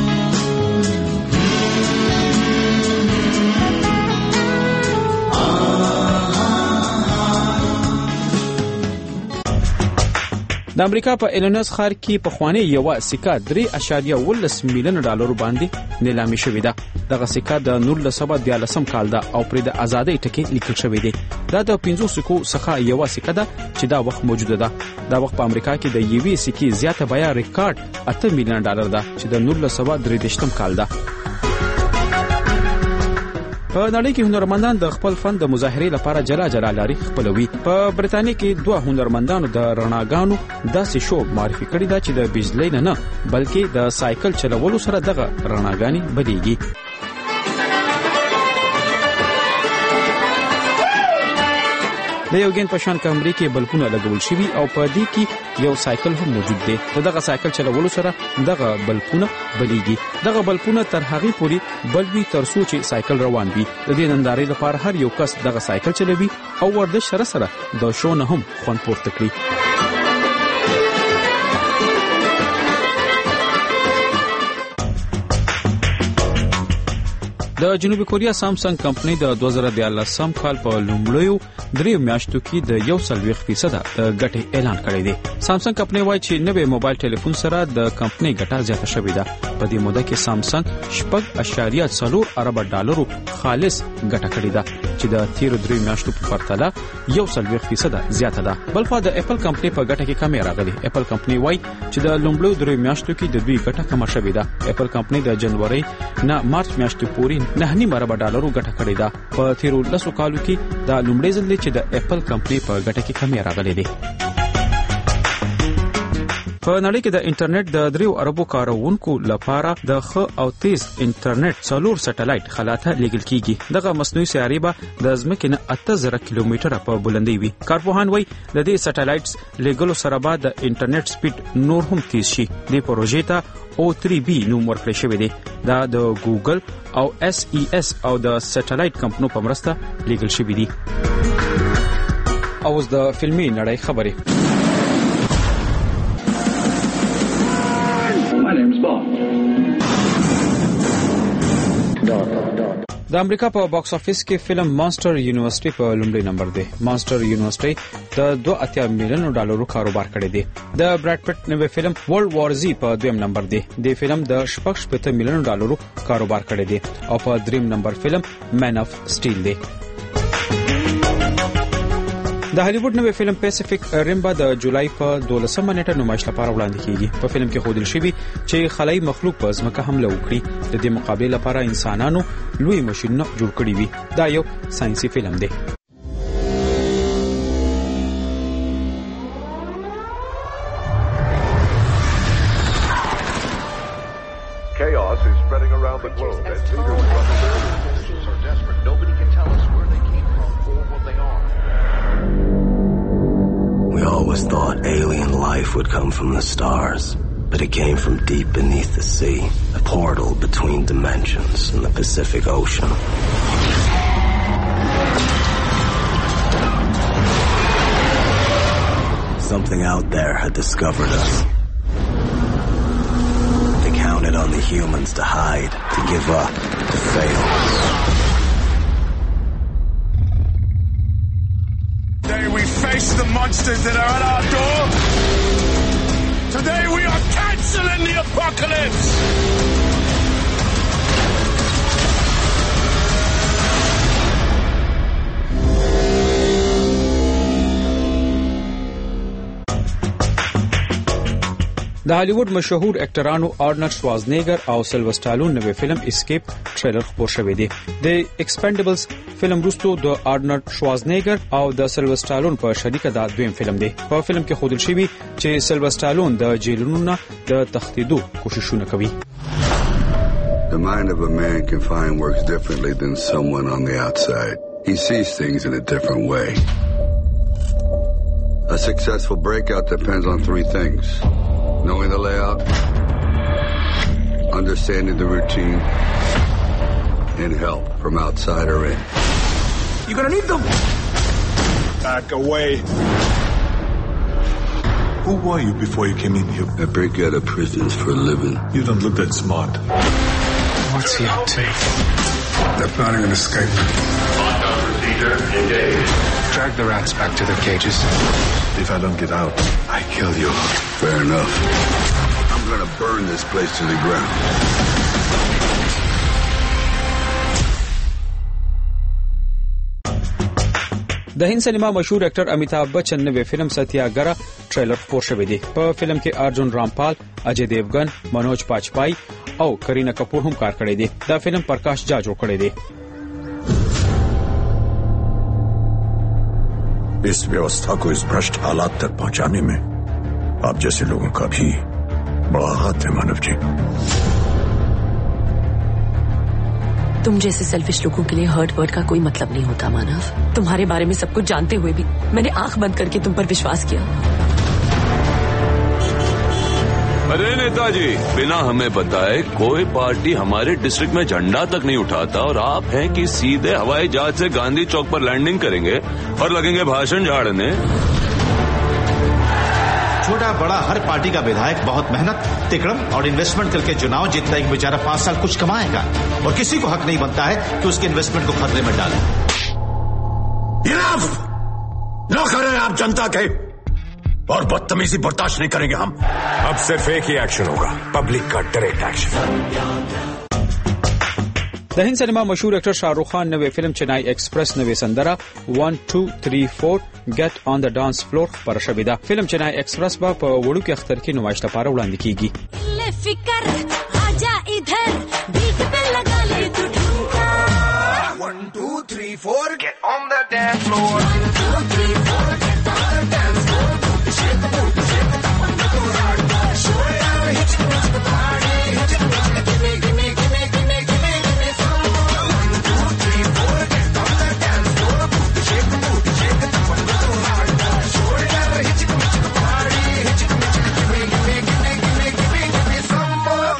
د امریکا په ایلینوس ښار کې په خواني یو سکه درې اعشاریه ولس میلیون ډالر باندې نیلامي شوې ده. دغه سکه د نولس سوه دیارلسم کال ده او پرې د ازادۍ ټکی لیکل شوی دی. دا د پنځو سکو څخه یو سکه ده چې دا وخت موجوده ده. دا وخت په امریکا کې د یوې سکې زیاته بیه ریکارډ اته میلیون ډالر ده چې د نولس سوه درې دېرشم کال ده. په نړۍ کې هنرمندان د خپل فن د مظاهرې لپاره جلا جلا لارې خپلوي. په برتانیې کې دوه هنرمندانو د رڼاګانو داسې شو معرفي کړی دا چې د بجلی نه نه بلکې د سایکل چلولو سره دغه رڼاګانې بدیږي. د یو ګین په شان کمرې کې بلپونه لګول شوي او په دې کې یو سایکل هم موجود دی. دغه سایکل چلولو سره دغه بلپونه بلیږي. دغه بلپونه تر هغې پورې بلوي تر څو چې سایکل روان وي. د دې نندارې لپاره هر یو کس دغه سایکل چلوي او ورزش سره سره د شو نه هم خوند پورته کړي. د جنوبي کوریا سامسنګ کمپنۍ د دوه زره دیارلسم کال په لومړیو دریو میاشتو کې د یو څلوېښت فیصده د ګټې اعلان کړی دی. سامسنګ کمپنۍ وایي چې نوی موبایل ټلیفون سره د کمپنۍ ګټه زیاته شوې ده. په دې موده کې سامسنګ شپږ اعشاریه څلور اربه ډالرو خالص ګټه کړې ده چې د تیرو دریو میاشتو په پرتله یو څلوېښت فیصده زیاته ده. بل خوا د اپل کمپنۍ په ګټه کې کمې راغلي. اپل کمپنۍ وایي چې د لومړیو دریو میاشتو کې د دوی ګټه کمه شوې ده. اپل کمپنۍ د جنوري نه مارچ میاشتې پورې نه نیم اربه ډالرو ګټه کړې ده. په تیرو لسو کالو کې دا لومړی ځل دی چې د اپل کمپنۍ په ګټه کې کمې راغلي دي. په نړۍ کې د انټرنیټ د دریو اربو کارونکو لپاره د ښه او تیز انټرنیټ څلور سټلایټ خلا ته لیږل کیږي. دغه مصنوعي سیارې به د ځمکې نه اته زره کیلومتره په بلندۍ وي. کارپوهان وایي د دې سټلایټس لیږلو سره به د انټرنیټ سپیډ نور هم تیز شي. دې پروژې ته او تھری بی نوم ورکړی شوی دی. دا د ګوګل او اس ای اس او د سټلایټ کمپنو په مرسته لیږل شوی دی. اوس د فلمي نړۍ خبرې. د امریکا په باکس افیس کې فلم مانسټر یونیورسيټي په لومړي نمبر دی. مانسټر یونیورسيټي د دوه اتیا میلیونو ډالرو کاروبار کړی دی. د براد پټ نوې فلم ورلد وار زی په دویم نمبر دی. د فلم د شپږ شپږ میلیونو ډالرو کاروبار کړی دی او په دریم نمبر فلم مین اف سټیل دی. د هالیوډ نوې فلم پیسفیک ریمبا د جولای په دولسمه نیټه نمایش لپاره وړاندې کیږي. په فلم کې ښودل شوی چې خلای مخلوق په ځمکه حمله وکړي. د دې مقابله لپاره انسانانو لوی ماشینونه جوړ کړي وي. دا یو ساينسي فلم دی. Chaos is spreading around the globe. We always thought alien life would come from the stars, but it came from deep beneath the sea, a portal between dimensions in the Pacific Ocean. Something out there had discovered us. They counted on the humans to hide, to give up, to fail. Today we face the monsters that are at our door. Today we are canceling the apocalypse. د هالیوډ مشهور اکټرانو آرنولډ شوازنیګر او سلوسټر سټالون نوې فلم اسکیپ ټریلر خپور شوی دی. د ایکسپینډبلز فلم وروسته د آرنولډ شوازنیګر او د سلوسټر سټالون په شریکه دا دویم فلم دی. په فلم کې ښودل شوی چې سلوسټر سټالون د جیلونو نه د تښتېدو کوششونه کوي. The mind of a man confined works differently than someone on the outside. He sees things in a different way. A successful breakout depends on three things. Knowing the layout, understanding the routine, and help from outside or in. You're gonna need them. Back away. Who were you before you came in here? I break out of prisons for a living. You don't look that smart. What's he up to? They're planning an escape. Lockdown procedure engaged. Drag the rats back to their cages. If I don't get out, I kill you. Fair enough. I'm gonna burn this place to the ground. د هند سینما مشهور اکټر امیتاب بچن نوې فلم ستیاګرا ټریلر خپور شوی دی. په فلم کې ارجن رامپال، اجے دیوگن، منوج پاجپای او کرینا کپور هم کار کړی دی. دا فلم پرکاش جا جوړ کړی دی. इस व्यवस्था को इस भ्रष्ट हालात तक पहुंचाने में आप जैसे लोगों का भी बड़ा हाथ है मानव जी. तुम जैसे सेल्फिश लोगों के लिए हर्ट वर्ड का कोई मतलब नहीं होता मानव. तुम्हारे बारे में सब कुछ जानते हुए भी मैंने आंख बंद करके तुम पर विश्वास किया. अरे नेताजी, बिना हमें बताए कोई पार्टी हमारे डिस्ट्रिक्ट में झंडा तक नहीं उठाता और आप हैं कि सीधे हवाई जहाज से गांधी चौक पर लैंडिंग करेंगे और लगेंगे भाषण झाड़ने. छोटा बड़ा हर पार्टी का विधायक बहुत मेहनत, तिकड़म और इन्वेस्टमेंट करके चुनाव जीतता है. एक बेचारा पांच साल कुछ कमाएगा और किसी को हक नहीं बनता है कि उसके इन्वेस्टमेंट को खतरे में डाले. इनफ! नौकर हैं आप जनता के और बदतमीजी बर्दाश्त नहीं करेंगे हम. अब सिर्फ एक ही एक्शन होगा, पब्लिक का direct action. د هند سینما مشهور اکټر شاهرخ خان نوې فلم چنای ایکسپریس نوې سندره one two three four get on the dance floor پر شوې ده. فلم چنای ایکسپریس به په وړو کې اختر کې نمایش لپاره وړاندې کیږي. فکر आजा इधर बीट पे लगा ले तू ठुमका. one two three four get on the dance floor. one two three four get on the dance floor. Shake the booty, shake the top of the hard bar. Show it out, hit the hit the party, hit the hit the gimme gimme gimme gimme gimme gimme some more. one two three four get on the dance floor. Shake the booty, shake the top of the hard bar. Show it out, hit the hit the party, hit the hit the gimme gimme gimme gimme gimme gimme some more.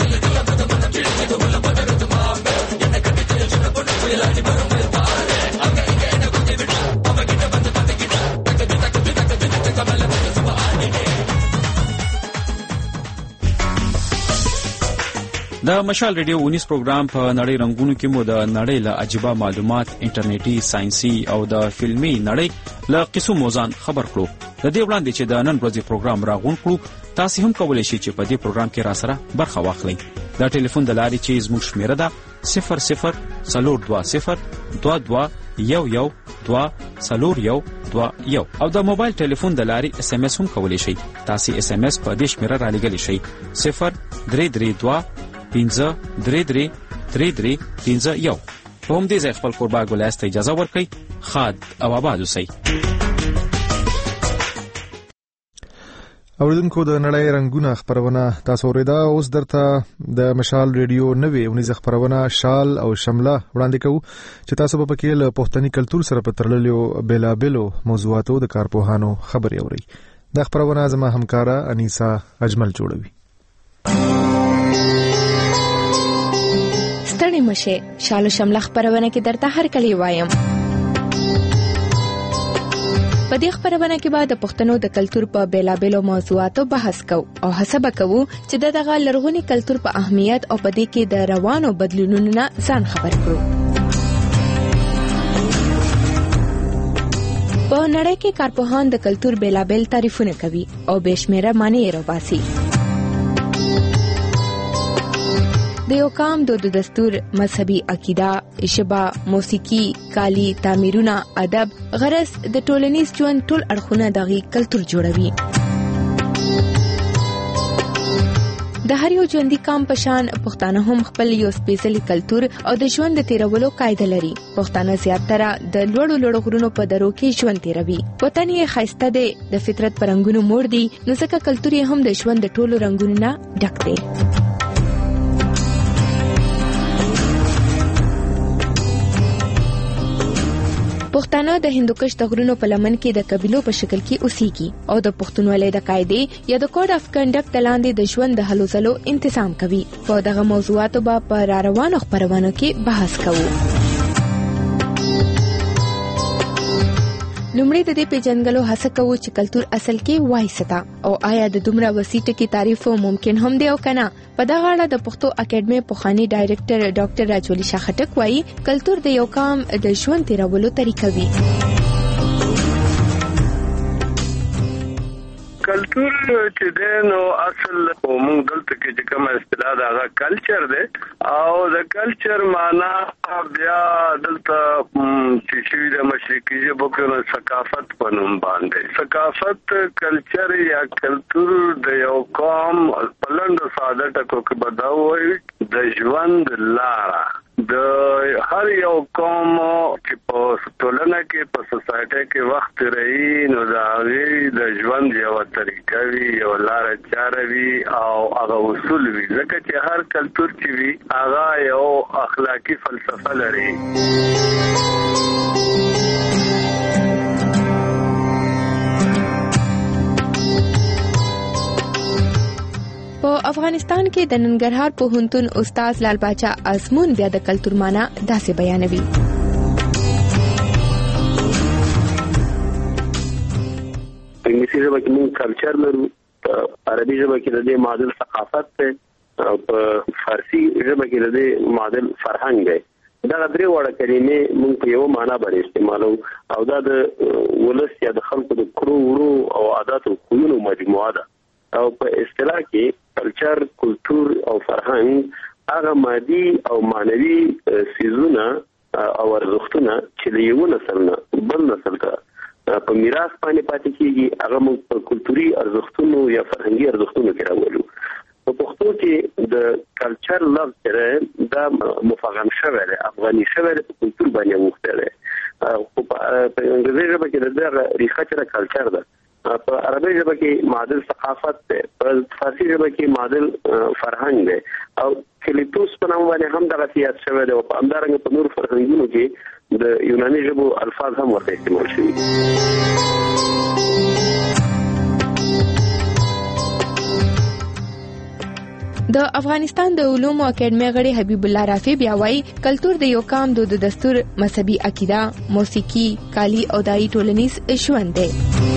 د مشال ریډیو ونیس پروګرام په نړۍ رنگونو کې مو د نړۍ له عجیبه معلومات، انټرنیټي، ساينسي او د فلمي نړۍ له قصو موزان خبر کړو. د دې وړاندې چې د نن ورځې پروګرام راغون کړو، تاسو هم کولای شئ چې په دې پروګرام کې را سره برخه واخلئ. دا ټلیفون د لارې چې زموږ شمیره ده صفر صفر څلور دوه صفر دوه دوه یو یو دوه څلور یو دوه یو او د موبایل ټلیفون د لارې اس ام اس هم کولای شئ. تاسو اس ام اس په دې شمیره را لګلی شئ صفر درې درې دوه پنځه درې درې درې درې پنځه یو. په همدې ځای خپل کوربه ګولاس ته اجازه ورکړئ. خاد او آباد اوسئ. اوریدونکو د نړۍ رنگونه خبرونه تاسو ورېدا اوس درته د مشال ریډیو نوې اونیزه خبرونه شال او شمله وړاندې کوو چې تاسو په کې له پښتني کلچر سره په تړلو بیلابلو موضوعاتو د کارپوهانو خبري اوري. د خبرونه زما همکارا انیسا اجمل جوړوي. ستړي مشه شال او شمله خبرونه کې درته هر کلی وایم. په دې خبرونه کې به د پښتنو د کلچر په بیلابلو موضوعاتو بحث کوو او حساب کوو چې دغه لرغونی کلچر په اهمیت او په دې کې د روانو بدلونونو نه ځان خبر کړو. په نړۍ کې کارپوهان د کلچر بیلابل تعریفونه کوي او بشمیره معنی یې راوباسي. د یو قام د دستور، مذهبي عقیده، ژبه، موسیقي، کالی، تعمیرونه، ادب، غرض د ټولنیز ژوند ټول اړخونه دغه کلچر جوړوي. د هر یو ژوندۍ قام په شان پښتانه هم خپل یو سپیشل کلچر او د ژوند د تیرولو قاعده لري. پښتانه زیاتره د لوړو لوړو غرونو په درو کې ژوند تیروي. وطن یې ښایسته دی، د فطرت پرنګونو موړ دی، نو ځکه کلچر یې هم د ژوند د ټولو رنگونو نه ډک دی. پښتانه د هندوکش د غرونو په لمن کې د قبيلو په شکل کې اوسېږي او د پښتونولۍ د قاعده یا د کوډ اف کنډکټ لاندې د ژوند د هلو ځلو انتظام کوي. په دغه موضوعاتو به په راروانو خبرونو کې بحث کوو. لومړی د دې پیژنګلو هڅه کوو چې کلچر اصل کې وایي ستا او آیا د دومره وسیع ټکی تعریف ممکن هم دی او کنه. په دغه اړه د پښتو اکیډمي پوخانی ډایریکټر ډاکټر راجولی شاه خټک وایي کلچر د یو قام د ژوند تیرولو طریقه وي. کلچر چې دینو اصل موږ دلته کې چې کوم اصطلاح دا کلچر دی او د کلچر معنا بیا دلته چې شوی د مشرقي ژبو کې ثقافت په نوم باندې ثقافت کلچر یا کلچر د یو قوم په لنډو ساده ټکو کې بداوي د ژوند لاره د هر یو قوم چې په ټولنه کې په سوسایټي کې وخت رہی نو دا غي د ژوند یو طریقه وی یو لار چاره وی او هغه اصول وی ځکه چې هر کلچر چې وی هغه یو اخلاقی فلسفه لري. په افغانستان کې د ننګرهار پوهنتون استاد لال باچا ازمون بیا د کلچر معنا داسې بیانوي. انګلیسي ژبه کې موږ کلچر لرو، په عربي ژبه کې د دې معادل ثقافت دی او په فارسي ژبه کې د دې معادل فرهنګ دی. دا درې وړه کلمې موږ په یو معنا باندې استعمالو او دا د ولس یا د خلکو د کړو وړو او عادتو کومو مجموعه ده. او په اصطلاح کې کلچر، کلچر او فرهنګ هغه مادي او معنوي سيزونه او ارزښتونه چې له یو نسل نه بل نسل ته په میراث باندې پاتې کیږي هغه موږ په کلتوري ارزښتونو یا فرهنګي ارزښتونو کې راوړو. په پښتو کې د کلچر لفظ سره دا مفاهیم شوی دی، افغاني شوی دی، په کلتور باندې وخته دی. خو په انګریزي ژبه کې دا ریښه چې کلچر ده، په عربي ژبه کې معادل ثقافت دی، په فارسي ژبه کې معادل فرهنګ دی او کلیتوس په نوم باندې هم دغه سیاست شوی دی او په همدارنګه په نور فرهنګونو کې د یوناني ژبو الفاظ هم ورته استعمال شوي. د افغانستان د علومو اکیډمي غړي حبیب الله رافی بیا وايي کلچر د یو قام د دستور، مذهبي عقیده، موسیقي، کالی او دایي ټولنیز ژوند دی.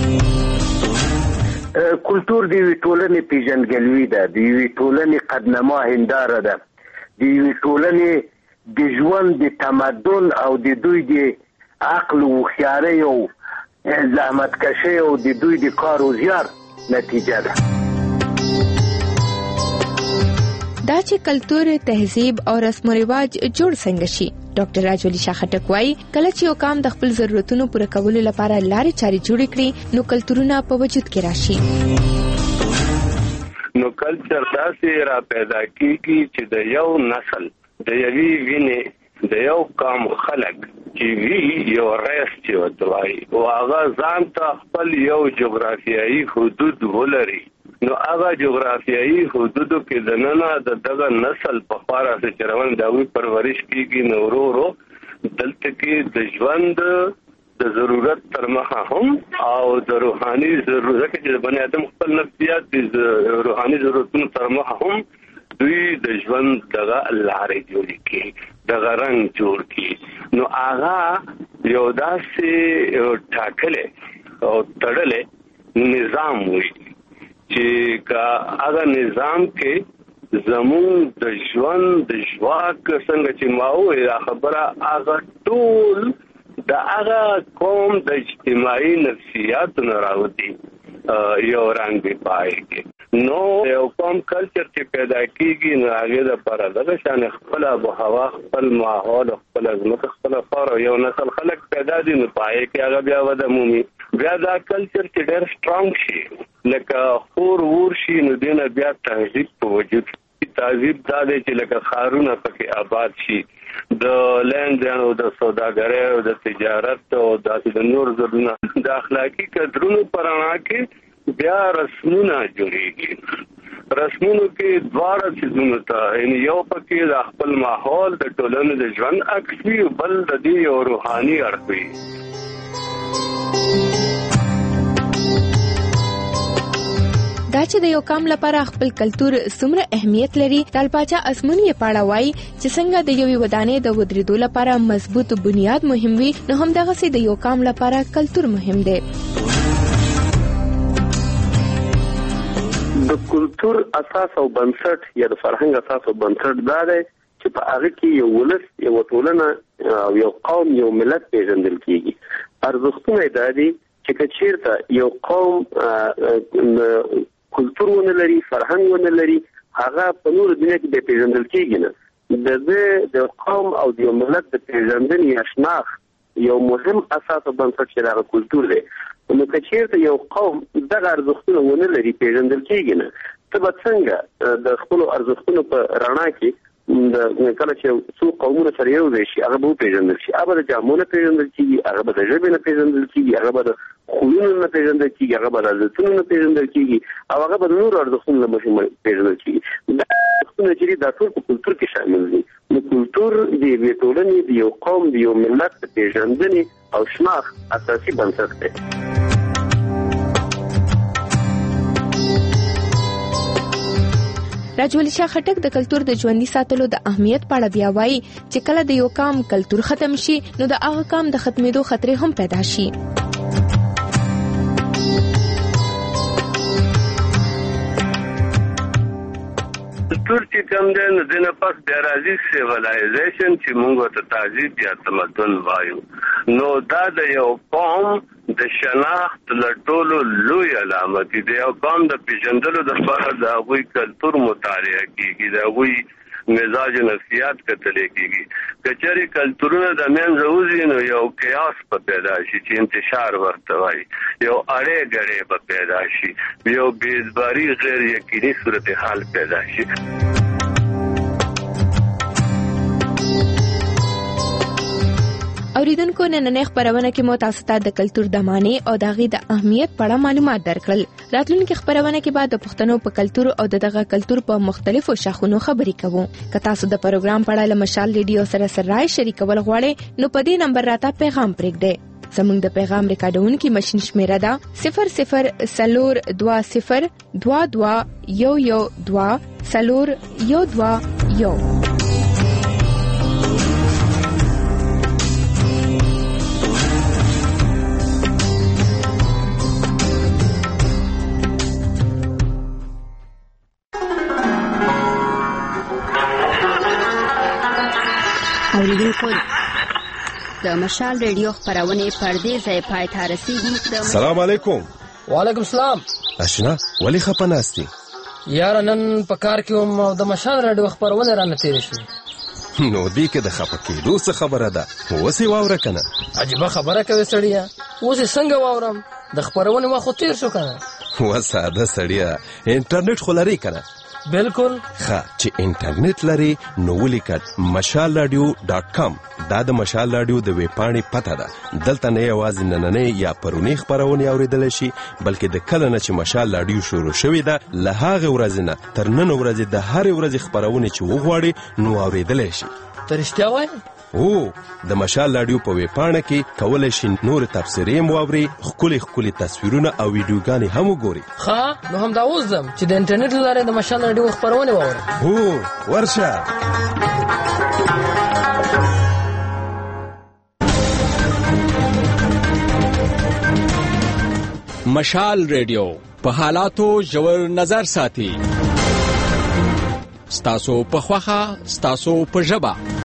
کلچر د ټولنې پیژندګلوي ده، د ټولنې قدنما هنداره ده، د ټولنې د ژوند د تمدن او د دوی د عقل او خیاري او زحمت کشي او د دوی د کار او زیار نتیجه ده. دا چې کلچر، تهذیب او رسم و رواج جوړ څنګه شي. ډاکټر راجولی شاه خټک وایي کله چې یو قام د خپل ضرورتونو پوره کولو لپاره لارې چارې جوړې کړي نو کلچرونه په وجود کې راشي. نو کلچر داسې را پیدا کیږي چې د یو نسل د یوې وینې د یو قام خلک چې وی یو رئیس چې وتوای او هغه ځان ته خپل یو جغرافیایي حدود ولري نو هغه جغرافیایي حدودو کې د نن د دغه نسل په خاطر چې روان داوی پرورش کیږي نو ورو ورو دلته کې د ژوند د ضرورت تر مخه هم او د روحاني ضرورت چې بنی آدم خپل نفسیات د روحاني ضرورتونو تر مخه هم دوی د ژوند دغه لارې جوړې کړي دغه رنګ جوړ کړي نو هغه یو داسې ټاکلې او تړلې نظام وي چې کا هغه نظام کې زمون د ژوند د ژواک څنګه چې ماوې خبره هغه ټول د هغه قوم د اجتماعي نفسیات نه راوځي یو رنګ دی پای کې نو یو قوم کلچر چې پیدا کیږي نو هغه د پر دغه شان خپل ابو هوا خپل ماحول خپل ځمکه خپل فار یو نسل خلک پیدا دي نو پای کې هغه بیا وده مومي بیا دا کلچر چې ډېر سترونګ شي لکه خور ور شي نو دینه بیا تهذیب په وجود تهذیب دا دی چې لکه خارونه پکې آباد شي د لند او د سوداګرۍ او د تجارت او د نور زرونه د اخلاقی قدرونو پرانا کې بیا رسمونه جوړیږي رسمونو کې دواړه چیزونه ته یعنی یو پکې د خپل ماحول د ټولنې د ژوند عکس وي بل د دې یو روحاني اړخ وي دا چې د یو قوم لپاره خپل کلتور څومره اهمیت لري د الپاچا اسمونی پاړه وای چې څنګه د یوې ودانۍ د ودرېدو لپاره مضبوط بنیاد مهم وي نو هم دغه سي د یو قوم لپاره کلتور مهم دی د کلتور اساس او بنسټ یا د فرهنګ اساس او بنسټ دا دی چې په هغه کې یو ولس یو ټولنه او یو قوم یو ملت پیژندل کیږي ارزښتونه دا دي چې کچیرته یو قوم کلتور ونه لري فرهنګ ونه لري هغه په نور دنیا کې به پیژندل کیږي نه د د قوم او د ملت د پیژندنې یا شناخت یو مهم اساس او بنسټ چې هغه کلتور دی نو کچیرته یو قوم دغه ارزښتونه ونه لري پیژندل کیږي نه ته به څنګه د خپل ارزښتونو په رڼا کې د کله چې څو قومونه سره یو ځای شي هغه به پیژندل شي هغه د جامونو پیژندل کیږي هغه به د ژبې نه پیژندل کیږي هغه به د خویونو نه پیژندل کیږي هغه به د عادتونو نه پیژندل کیږي او هغه به د نورو ارزښتونو نه پیژندل کیږي دا ارزښتونه چې دا ټول په کلتور کې شامل دي نو کلتور د یوې ټولنې د یو قوم د یو ملت د پیژندنې او شناخت اساسي بنسټ دی راجولی شاه خټک د کلتور د ژوندۍ ساتلو د اهمیت په اړه بیا وایي چې کله د یو قوم کلتور ختم شي نو د هغه قوم د ختمېدو خطر هم پیدا شي کلتور چې کوم دی نو د نه پس بیا راځي سیولایزیشن چې موږ ته تهذیب یا تمدن وایو نو دا د یو قوم د شناخت لټولو لوی علامت دی یو قوم د پیژندلو د لپاره د هغوی کلتور مطالعه کیږي د هغوی مزاج نفسیات کتل کیږي کچري کلتورونه د منځه وځي نو یو قیاس په پیدا شي چې انتشار ورته وایي یو اړې غړې په پیدا شي یو بیزباری غیر یقیني صورتحال پیدا شي اوریدونکو نننې خبرونه کې مو تاسو ته د کلتور د معنی او د غي د اهمیت په اړه معلومات درکړل راتلونکي خبرونه کې بعد د پښتنو په کلتور او دغه کلتور په مختلفو شاخونو خبرې کوو که تاسو د پروګرام په اړه مشال ریډیو سره سره شریکول غواړئ نو په دې نمبر راته پیغام پرېږدئ زموږ د پیغام ریکارډونکو ماشين شمیره ده صفر صفر سلور دوا صفر دوا دوا یو یو دوا سلور یو دوا یو اوریدونکو د مشال ریډیو خبرونه پردې ځای پای ته رسیدي سلام علیکم وعلیکم السلام اشنا ولی خپناستی یار نن په کار کې هم د مشال ریډیو خبرونه را نتیر شو نو دی کې د خپکې دوه خبره ده وسی واوره کنه عجیب خبره کوي سړیا اوس څنګه واورم د خبرونه واخو تیر شو کنه و ساده سړیا انټرنیټ خلاري کنه بالکل ښه چې انټرنیټ لري نو ولیکټ مشال رادیو ډاٹ کام دا د مشال راډیو د ویبپاڼې پته ده. دلته نه یوازې نننۍ یا پرونی خپرونې اورېدلی شي بلکې د کله نه چې مشال راډیو شروع شوې ده له هغې ورځې نه تر نن ورځې د هرې ورځې خپرونې چې وغواړي نو اورېدلی شي. ته رښتیا وایې؟ او د مشال راډیو په ویبپاڼه کې کولی شي نور تبصرې هم واوري، ښکلي ښکلي تصویرونه او ویډیوګانې هم وګوري. ښه، نو همدا اوس ځم چې د انټرنیټ له لارې د مشال راډیو خپرونې واورم. هو ورشه. مشال ریډیو په حالاتو ژور نظر ساتي. ستاسو په خوښه، ستاسو په ژبه.